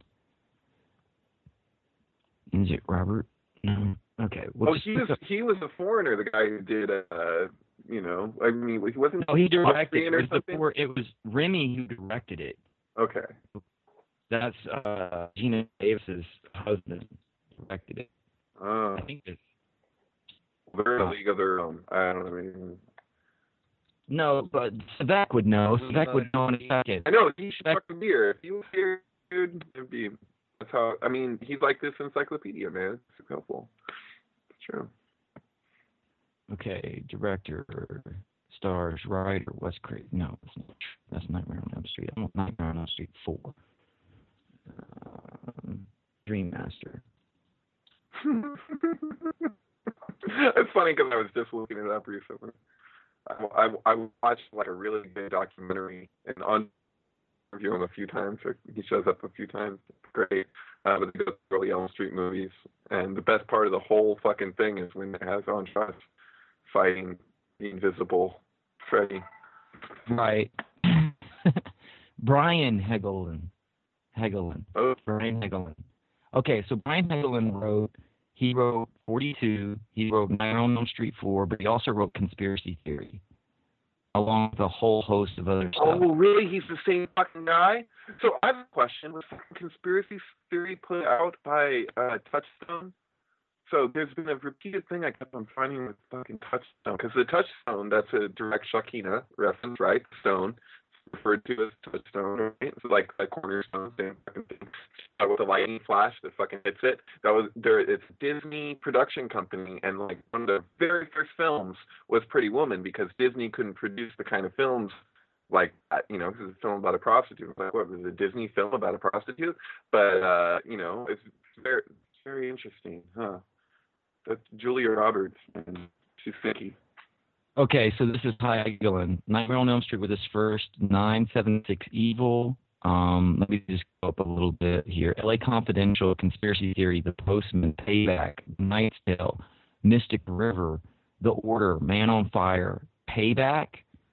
Is it Robert? No. Okay. Well, Oh, just he look was up- he was the foreigner, the guy who did, uh, you know, I mean, he wasn't. No, he directed. Austrian It or was, something? before, it was Remy who directed it. Okay. That's uh, Gina Davis's husband directed it. Oh, I think it's they're in a league of their own. I don't know. I mean, no, but Savak would know. Savak would know in a second. I know he should fucking be here. If he was here, dude, it'd be. That's how. I mean, he's like this encyclopedia, man. It's helpful. It's true. Okay, director, stars, writer, Wes Craven. No, that's not true. That's Nightmare on Elm Street. I want Nightmare on Elm Street four. Um, Dream Master. It's funny because I was just looking it up recently. I, I, I watched like a really good documentary and on interview him a few times. Or he shows up a few times. It's great. Uh, but they go through early Elm Street movies, and the best part of the whole fucking thing is when it has on Trust fighting the invisible Freddy. Right. Brian Hegelin. Hegelin. Oh, Brian Hegelin. Okay, so Brian Hegelin wrote, he wrote forty-two, he wrote Nightmare on Elm Street four, but he also wrote Conspiracy Theory, along with a whole host of other stuff. oh, really? He's the same fucking guy? So I have a question. Was fucking Conspiracy Theory put out by uh, Touchstone? So there's been a repeated thing I kept on finding with fucking Touchstone, because the Touchstone, that's a direct Shakina reference, right? Stone, referred to as Touchstone, right? It's like a cornerstone, same fucking thing. Uh, with a lightning flash that fucking hits it. That was there. It's Disney production company, and like one of the very first films was Pretty Woman, because Disney couldn't produce the kind of films like, you know, because it's a film about a prostitute. Like, what was it, a Disney film about a prostitute? But uh, you know, it's very, very interesting, huh? That's Julia Roberts, and she's thinky. Okay, so this is Ty Gillen. Nightmare on Elm Street with his first nine seven six Evil. Um, let me just go up a little bit here. L A Confidential, Conspiracy Theory, The Postman, Payback, Knight's Tale, Mystic River, The Order, Man on Fire, Payback,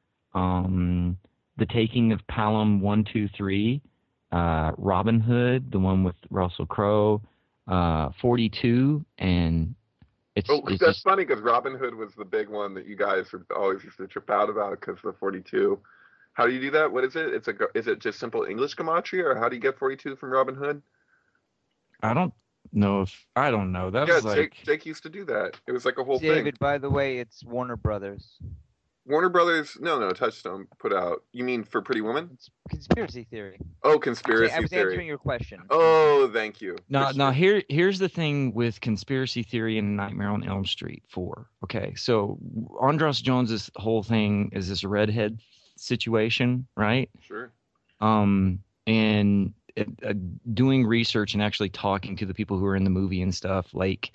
um, The Taking of Pelham one two three, uh, Robin Hood, the one with Russell Crowe, uh, forty-two, and it's, oh, it's that's just, funny because Robin Hood was the big one that you guys always used to trip out about because of the forty-two. How do you do that? What is it? It's a is it just simple English gematria, or how do you get forty-two from Robin Hood? I don't know if I don't know. That yeah, was like Jake, Jake used to do that. It was like a whole David, thing. by the way, it's Warner Brothers. Warner Brothers, no, no, Touchstone put out. You mean for Pretty Woman? It's conspiracy theory. Oh, conspiracy I was theory. answering your question. Oh, thank you. Now, For now sure. here, here's the thing with Conspiracy Theory and Nightmare on Elm Street four. Okay, so Andros Jones's whole thing is this redhead situation, right? Sure. Um, and uh, uh, doing research and actually talking to the people who are in the movie and stuff, like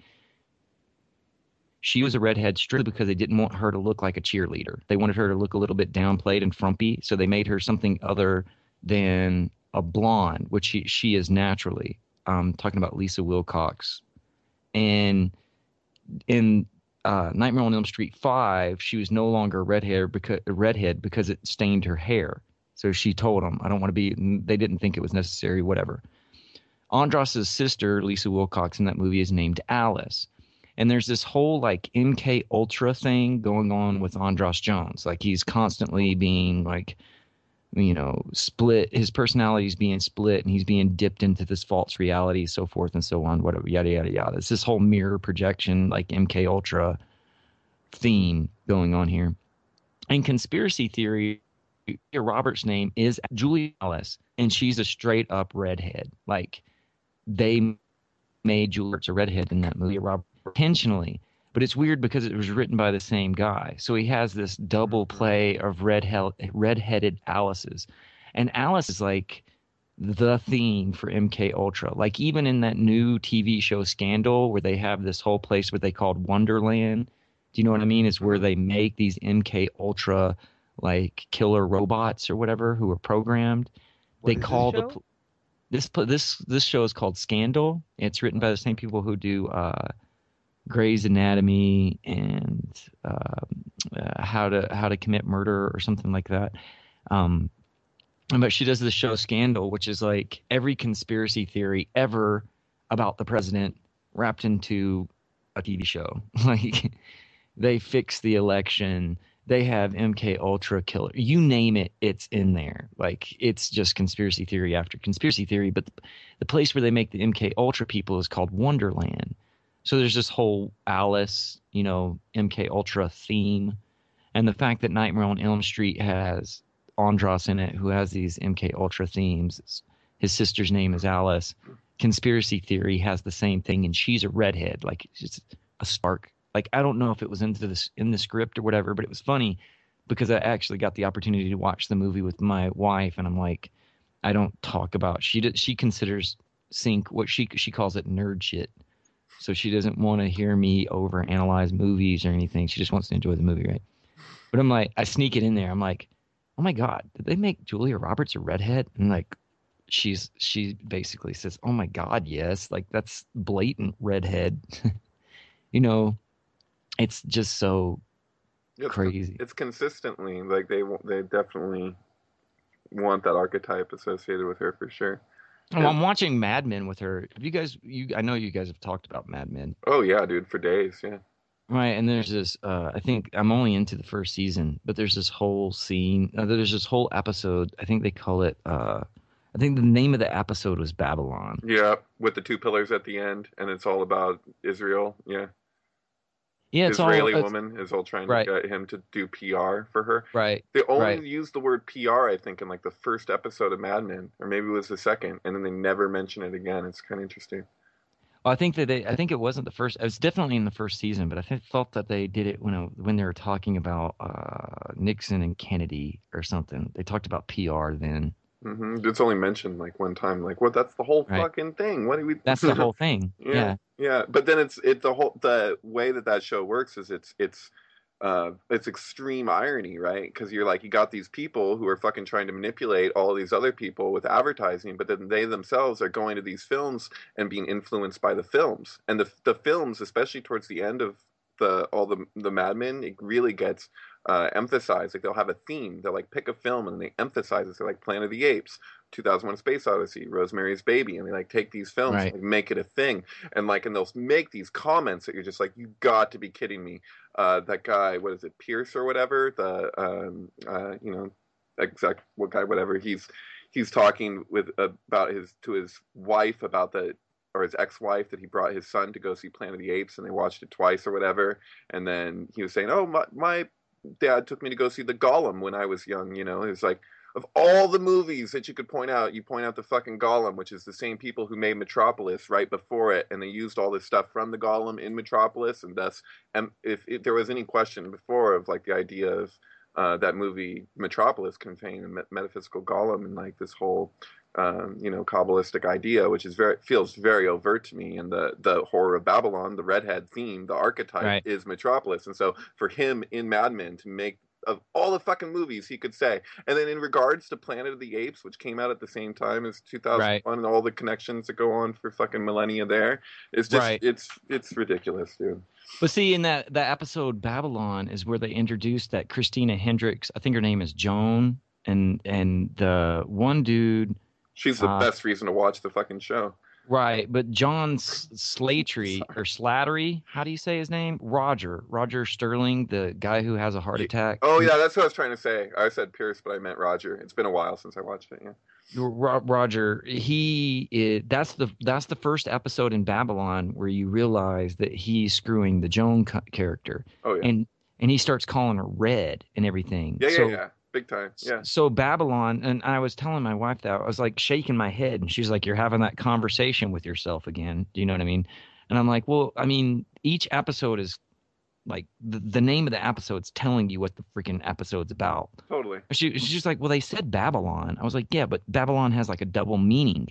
she was a redhead strictly because they didn't want her to look like a cheerleader. They wanted her to look a little bit downplayed and frumpy, so they made her something other than a blonde, which she, she is naturally. Um, talking about Lisa Wilcox. And in uh, Nightmare on Elm Street five, she was no longer a redhead because, a redhead because it stained her hair. So she told them, I don't want to be, they didn't think it was necessary, whatever. Andros's sister, Lisa Wilcox, in that movie is named Alice. And there's this whole like M K Ultra thing going on with Andros Jones. Like he's constantly being like, you know, split. His personality is being split and he's being dipped into this false reality, so forth and so on, whatever, yada, yada, yada. It's this whole mirror projection, like M K Ultra theme going on here. In Conspiracy Theory, Robert's name is Julie Alice, and she's a straight up redhead. Like they made Julie Roberts a redhead in that movie, Robert, intentionally. But it's weird because it was written by the same guy. So he has this double play of red red-headed Alice's. And Alice is like the theme for M K Ultra. Like even in that new T V show Scandal, where they have this whole place what they called Wonderland. Do you know what I mean? Is where they make these M K Ultra like killer robots or whatever who are programmed. What they is this call the show? pl- this pl- this this show is called Scandal. It's written by the same people who do uh Grey's Anatomy and uh, uh, how to how to commit murder or something like that. Um, but she does this show Scandal, which is like every conspiracy theory ever about the president wrapped into a T V show. Like they fix the election. They have M K Ultra killer. You name it, it's in there. Like it's just conspiracy theory after conspiracy theory. But the, the place where they make the M K Ultra people is called Wonderland. So there's this whole Alice, you know, M K Ultra theme. And the fact that Nightmare on Elm Street has Andros in it, who has these M K Ultra themes. His sister's name is Alice. Conspiracy Theory has the same thing, and she's a redhead. Like, it's a spark. Like, I don't know if it was into this in the script or whatever, but it was funny because I actually got the opportunity to watch the movie with my wife, and I'm like, I don't talk about, she did, she considers sync, what she she calls it nerd shit. So she doesn't want to hear me over analyze movies or anything. She just wants to enjoy the movie, right? But I'm like, I sneak it in there. I'm like, oh my God, did they make Julia Roberts a redhead? And like, she's she basically says, oh my God, yes. Like that's blatant redhead. You know, it's just so It's, crazy. It's consistently like they they definitely want that archetype associated with her for sure. Oh, I'm watching Mad Men with her. Have you guys? You, I know you guys have talked about Mad Men. Oh yeah, dude, for days, yeah. Right, and there's this. Uh, I think I'm only into the first season, but there's this whole scene. Uh, there's this whole episode. I think they call it. Uh, I think the name of the episode was Babylon. Yeah, with the two pillars at the end, and it's all about Israel. Yeah. Yeah, it's Israeli all, woman is all trying right. to get him to do P R for her. Right. They only right. used the word P R, I think, in like the first episode of Mad Men, or maybe it was the second, and then they never mention it again. It's kind of interesting. I think that they, I think it wasn't the first. It was definitely in the first season, but I th- thought that they did it when uh, when they were talking about uh, Nixon and Kennedy or something. They talked about P R then. Mm-hmm. It's only mentioned like one time. Like, what? That's the whole Right. fucking thing. What do we? That's the whole thing. yeah, Yeah. yeah. But then it's it the whole the way that that show works is it's it's uh it's extreme irony, right? Because you're like you got these people who are fucking trying to manipulate all these other people with advertising, but then they themselves are going to these films and being influenced by the films, and the the films, especially towards the end of the all the the Mad Men, it really gets uh, emphasized. Like they'll have a theme. They'll like pick a film and they emphasize it. So like Planet of the Apes, two thousand one: Space Odyssey, Rosemary's Baby, and they like take these films Right. and like, make it a thing. And like and they'll make these comments that you're just like, you got to be kidding me. Uh, that guy, what is it, Pierce or whatever? The um, uh, you know, exact what guy, whatever. He's he's talking with about his to his wife about the or his ex-wife that he brought his son to go see Planet of the Apes and they watched it twice or whatever. And then he was saying, oh, my, my dad took me to go see the Gollum when I was young. You know, it's like, of all the movies that you could point out, you point out the fucking Gollum, which is the same people who made Metropolis right before it. And they used all this stuff from the Gollum in Metropolis. And thus, and if, if there was any question before of like the idea of uh, that movie Metropolis contained a met- metaphysical Gollum and like this whole Um, you know, Kabbalistic idea, which is very feels very overt to me. And the the horror of Babylon, the redhead theme, the archetype Right. is Metropolis. And so for him in Mad Men to make of all the fucking movies he could say, and then in regards to Planet of the Apes, which came out at the same time as two thousand one, Right. and all the connections that go on for fucking millennia there, it's just Right. it's it's ridiculous, dude. But see, in that that episode Babylon is where they introduced that Christina Hendricks. I think her name is Joan, and and the one dude. She's the Uh, best reason to watch the fucking show. Right, but John S- Slattery or Slattery, how do you say his name? Roger, Roger Sterling, the guy who has a heart Ye- attack. Oh yeah, that's what I was trying to say. I said Pierce, but I meant Roger. It's been a while since I watched it. Yeah. Ro- Roger, he is, that's the that's the first episode in Babylon where you realize that he's screwing the Joan ca- character, Oh yeah. and and he starts calling her Red and everything. yeah, yeah, so, yeah. Big time. Yeah. So Babylon, and I was telling my wife that I was like shaking my head, and she's like, "You're having that conversation with yourself again." Do you know what I mean? And I'm like, "Well, I mean, each episode is like the, the name of the episode's telling you what the freaking episode's about." Totally. She, she's just like, "Well, they said Babylon." I was like, "Yeah, but Babylon has like a double meaning."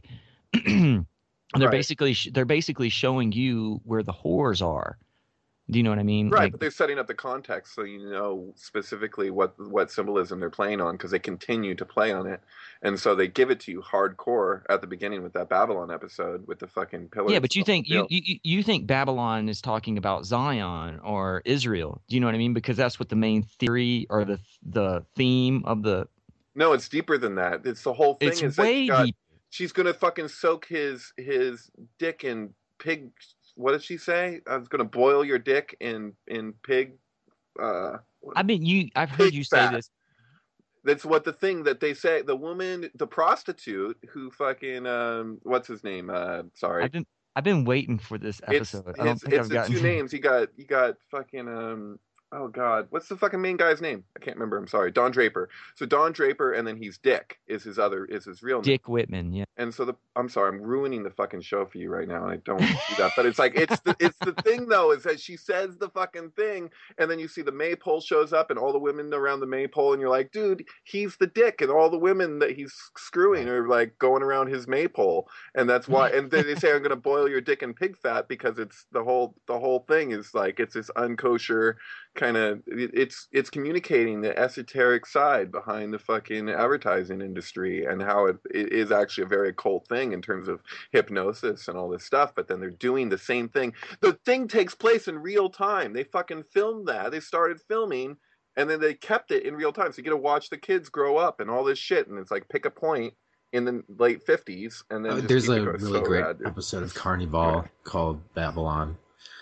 And they're Right. basically they're basically showing you where the whores are. Do you know what I mean? Right, Like, but they're setting up the context so you know specifically what what symbolism they're playing on because they continue to play on it, and so they give it to you hardcore at the beginning with that Babylon episode with the fucking pillars. yeah, but you and the think whole you, deal. you you think Babylon is talking about Zion or Israel? Do you know what I mean? Because that's what the main theory or the the theme of the. No, it's deeper than that. It's the whole thing It's is that way you got- deep. she's gonna fucking soak his his dick in pig. What did she say? I was gonna boil your dick in in pig. Uh, I mean, you. I've heard Pig you say fat. this. That's what the thing that they say. The woman, the prostitute who fucking um, what's his name? Uh, sorry, I've been I've been waiting for this it's episode. I don't it's, think it's I've the gotten. two names. You got you got fucking um. Oh God, what's the fucking main guy's name? I can't remember. I'm sorry, Don Draper. So Don Draper, and then he's Dick is his other is his real name. Dick Whitman, yeah. And so the I'm sorry, I'm ruining the fucking show for you right now, and I don't want to do that. But it's like it's the it's the thing though, is that she says the fucking thing, and then you see the maypole shows up and all the women around the maypole, and you're like, dude, he's the dick, and all the women that he's screwing are like going around his maypole, and that's why. And then they say I'm gonna boil your dick in pig fat because it's the whole the whole thing is like it's this unkosher kind of it, it's it's communicating the esoteric side behind the fucking advertising industry and how it, it is actually a very occult thing in terms of hypnosis and all this stuff, but then they're doing the same thing. The thing takes place in real time. They fucking filmed that. They started filming and then they kept it in real time. So you get to watch the kids grow up and all this shit, and it's like pick a point in the late fifties and then Uh, just there's keep a it going. really So great rad, dude. episode of Carnival called Babylon,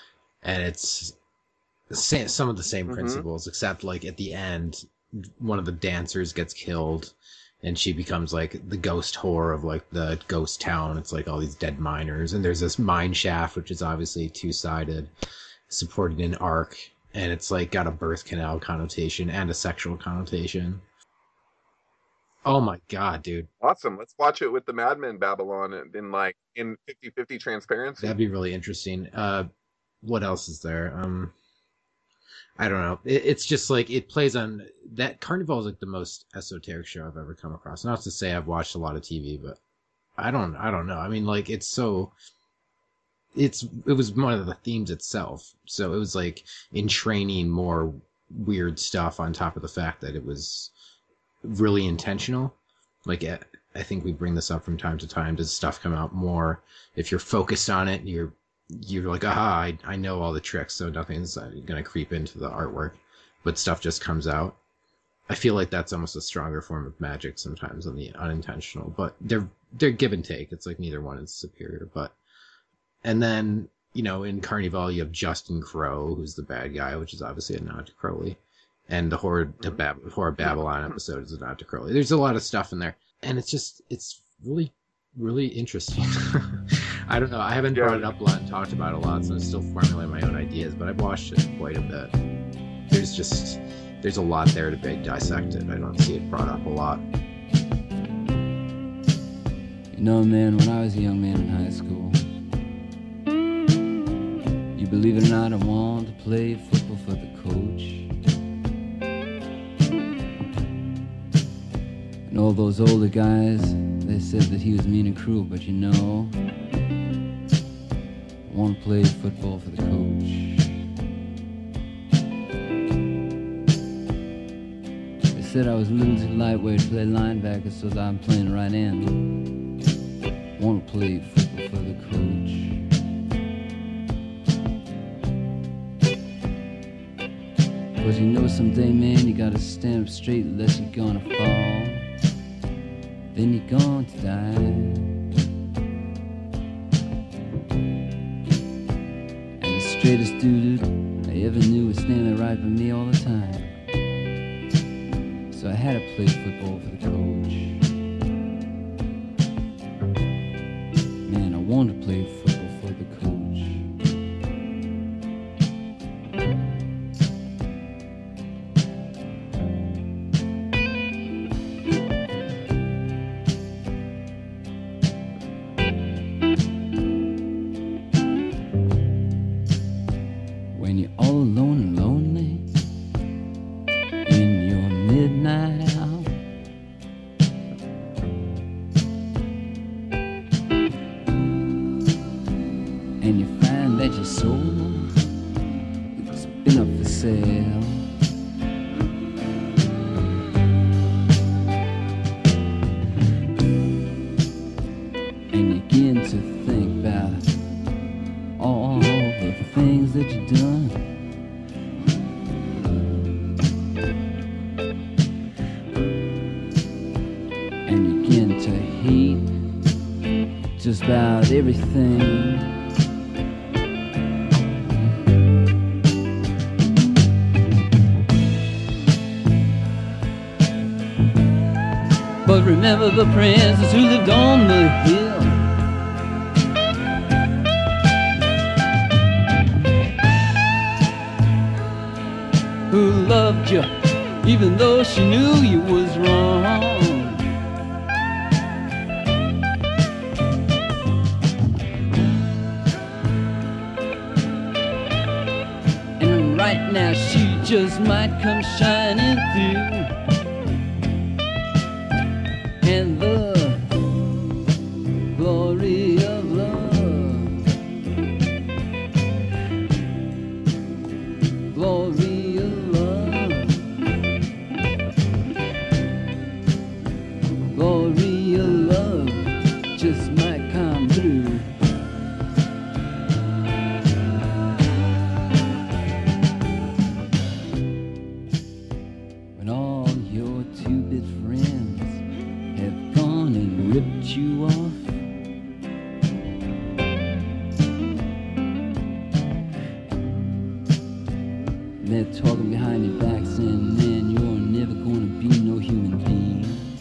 and it's the same, some of the same Mhm. principles, except like at the end, one of the dancers gets killed, and she becomes like the ghost whore of like the ghost town. It's like all these dead miners, and there's this mine shaft, which is obviously two sided, supported in arc, and it's like got a birth canal connotation and a sexual connotation. Oh my god, dude. Awesome. Let's watch it with the Mad Men Babylon in, in like in fifty-fifty transparency. That'd be really interesting. Uh, what else is there? Um, I don't know. It, it's just like it plays on that. Carnival is like the most esoteric show I've ever come across. Not to say I've watched a lot of T V, but I don't. I don't know. I mean, like it's so. It's it was one of the themes itself, so it was like entraining more weird stuff on top of the fact that it was really intentional. Like I think we bring this up from time to time. Does stuff come out more if you're focused on it? You're you're like, aha, I, I know all the tricks, so nothing's going to creep into the artwork, but stuff just comes out. I feel like that's almost a stronger form of magic sometimes than the unintentional, but they're they're give and take. It's like neither one is superior. But and then, you know, in Carnival you have Justin Crowe, who's the bad guy, which is obviously a nod to Crowley, and the horror to Bab- horror Babylon episode is a nod to Crowley. There's a lot of stuff in there, and it's just it's really really interesting. I don't know. I haven't Yeah. brought it up a lot and talked about it a lot, so I'm still formulating my own ideas, but I've watched it quite a bit. There's just, there's a lot there to be dissected. I don't see it brought up a lot. You know, man, when I was a young man in high school, you believe it or not, I wanted to play football for the coach. And all those older guys, they said that he was mean and cruel, but you know, I want to play football for the coach. They said I was a little too lightweight to play linebacker, so that I'm playing right end. I want to play football for the coach. Cause you know someday, man, you gotta stand up straight unless you're gonna fall. Then you're going to die. And the straightest dude I ever knew was standing right by me all the time. So I had to play football for the coach. Man, I wanted to play football for the coach. When you're all alone and lonely in your midnight hour, and you find that your soul has been up for sale, and you begin to think about all the things that you've done. And you begin to hate just about everything. But remember the princess who lived on the hill, who loved you even though she knew you was wrong. And right now she just might come shining through. And the glory of love, glory of love, glory of love just might come through. When all your two-bit friends have gone and ripped you off, they're talking behind your back saying, man, you're never gonna be no human being.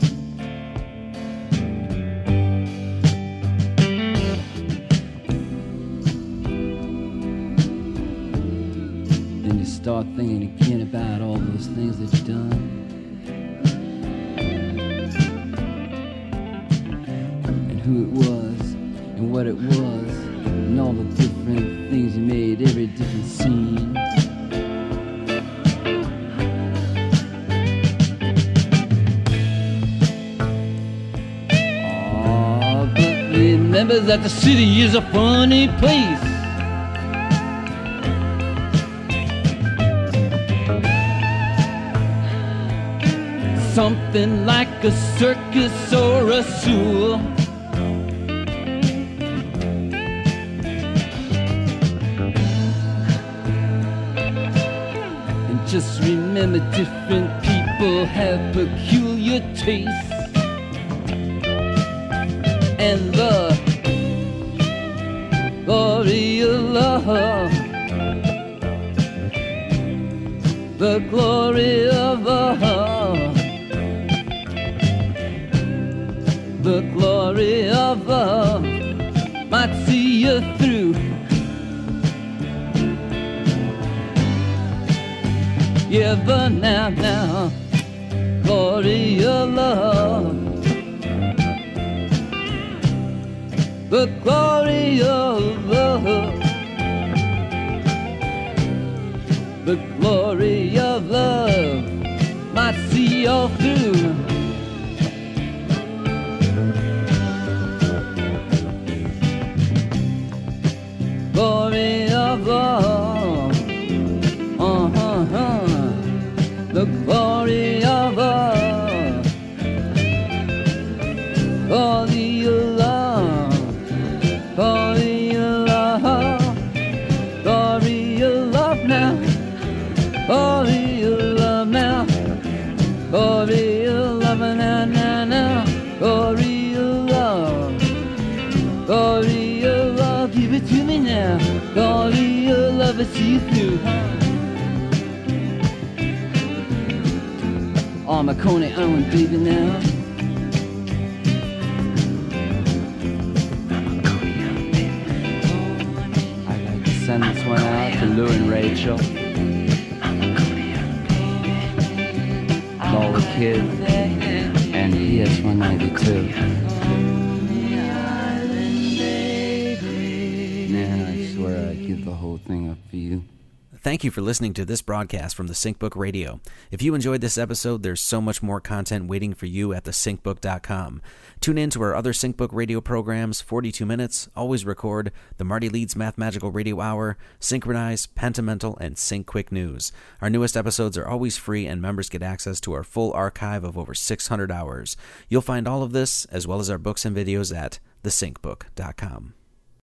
Then you start thinking again about all those things that you've done. who it was and what it was and all the different things he made, every different scene. Oh, but remember that the city is a funny place. Something like a circus or a zoo. And just remember, different people have peculiar tastes. And the glory of love, the glory of love, the glory of love might see you through. Yeah, but now, now, glory of love, the glory of love, the glory of love might see you through. Glory of love, uh-huh, the glory of love, glory of love, glory of love, glory of love now, glory of love now, glory of love now, now, now, glory of love, glory of love, give it to me now, glory of love, I see you through. Oh, my Coney Island baby now. I'd like to send this one out to Lou and Rachel. All the kids and P S one ninety-two. Man, I swear I'd give the whole thing up for you. Thank you for listening to this broadcast from the SyncBook Radio. If you enjoyed this episode, there's so much more content waiting for you at the sync book dot com. Tune in to our other SyncBook Radio programs, forty-two minutes, Always Record, the Marty Leeds Math Magical Radio Hour, Synchronize, Pentamental, and Sync Quick News. Our newest episodes are always free, and members get access to our full archive of over six hundred hours. You'll find all of this, as well as our books and videos, at the sync book dot com.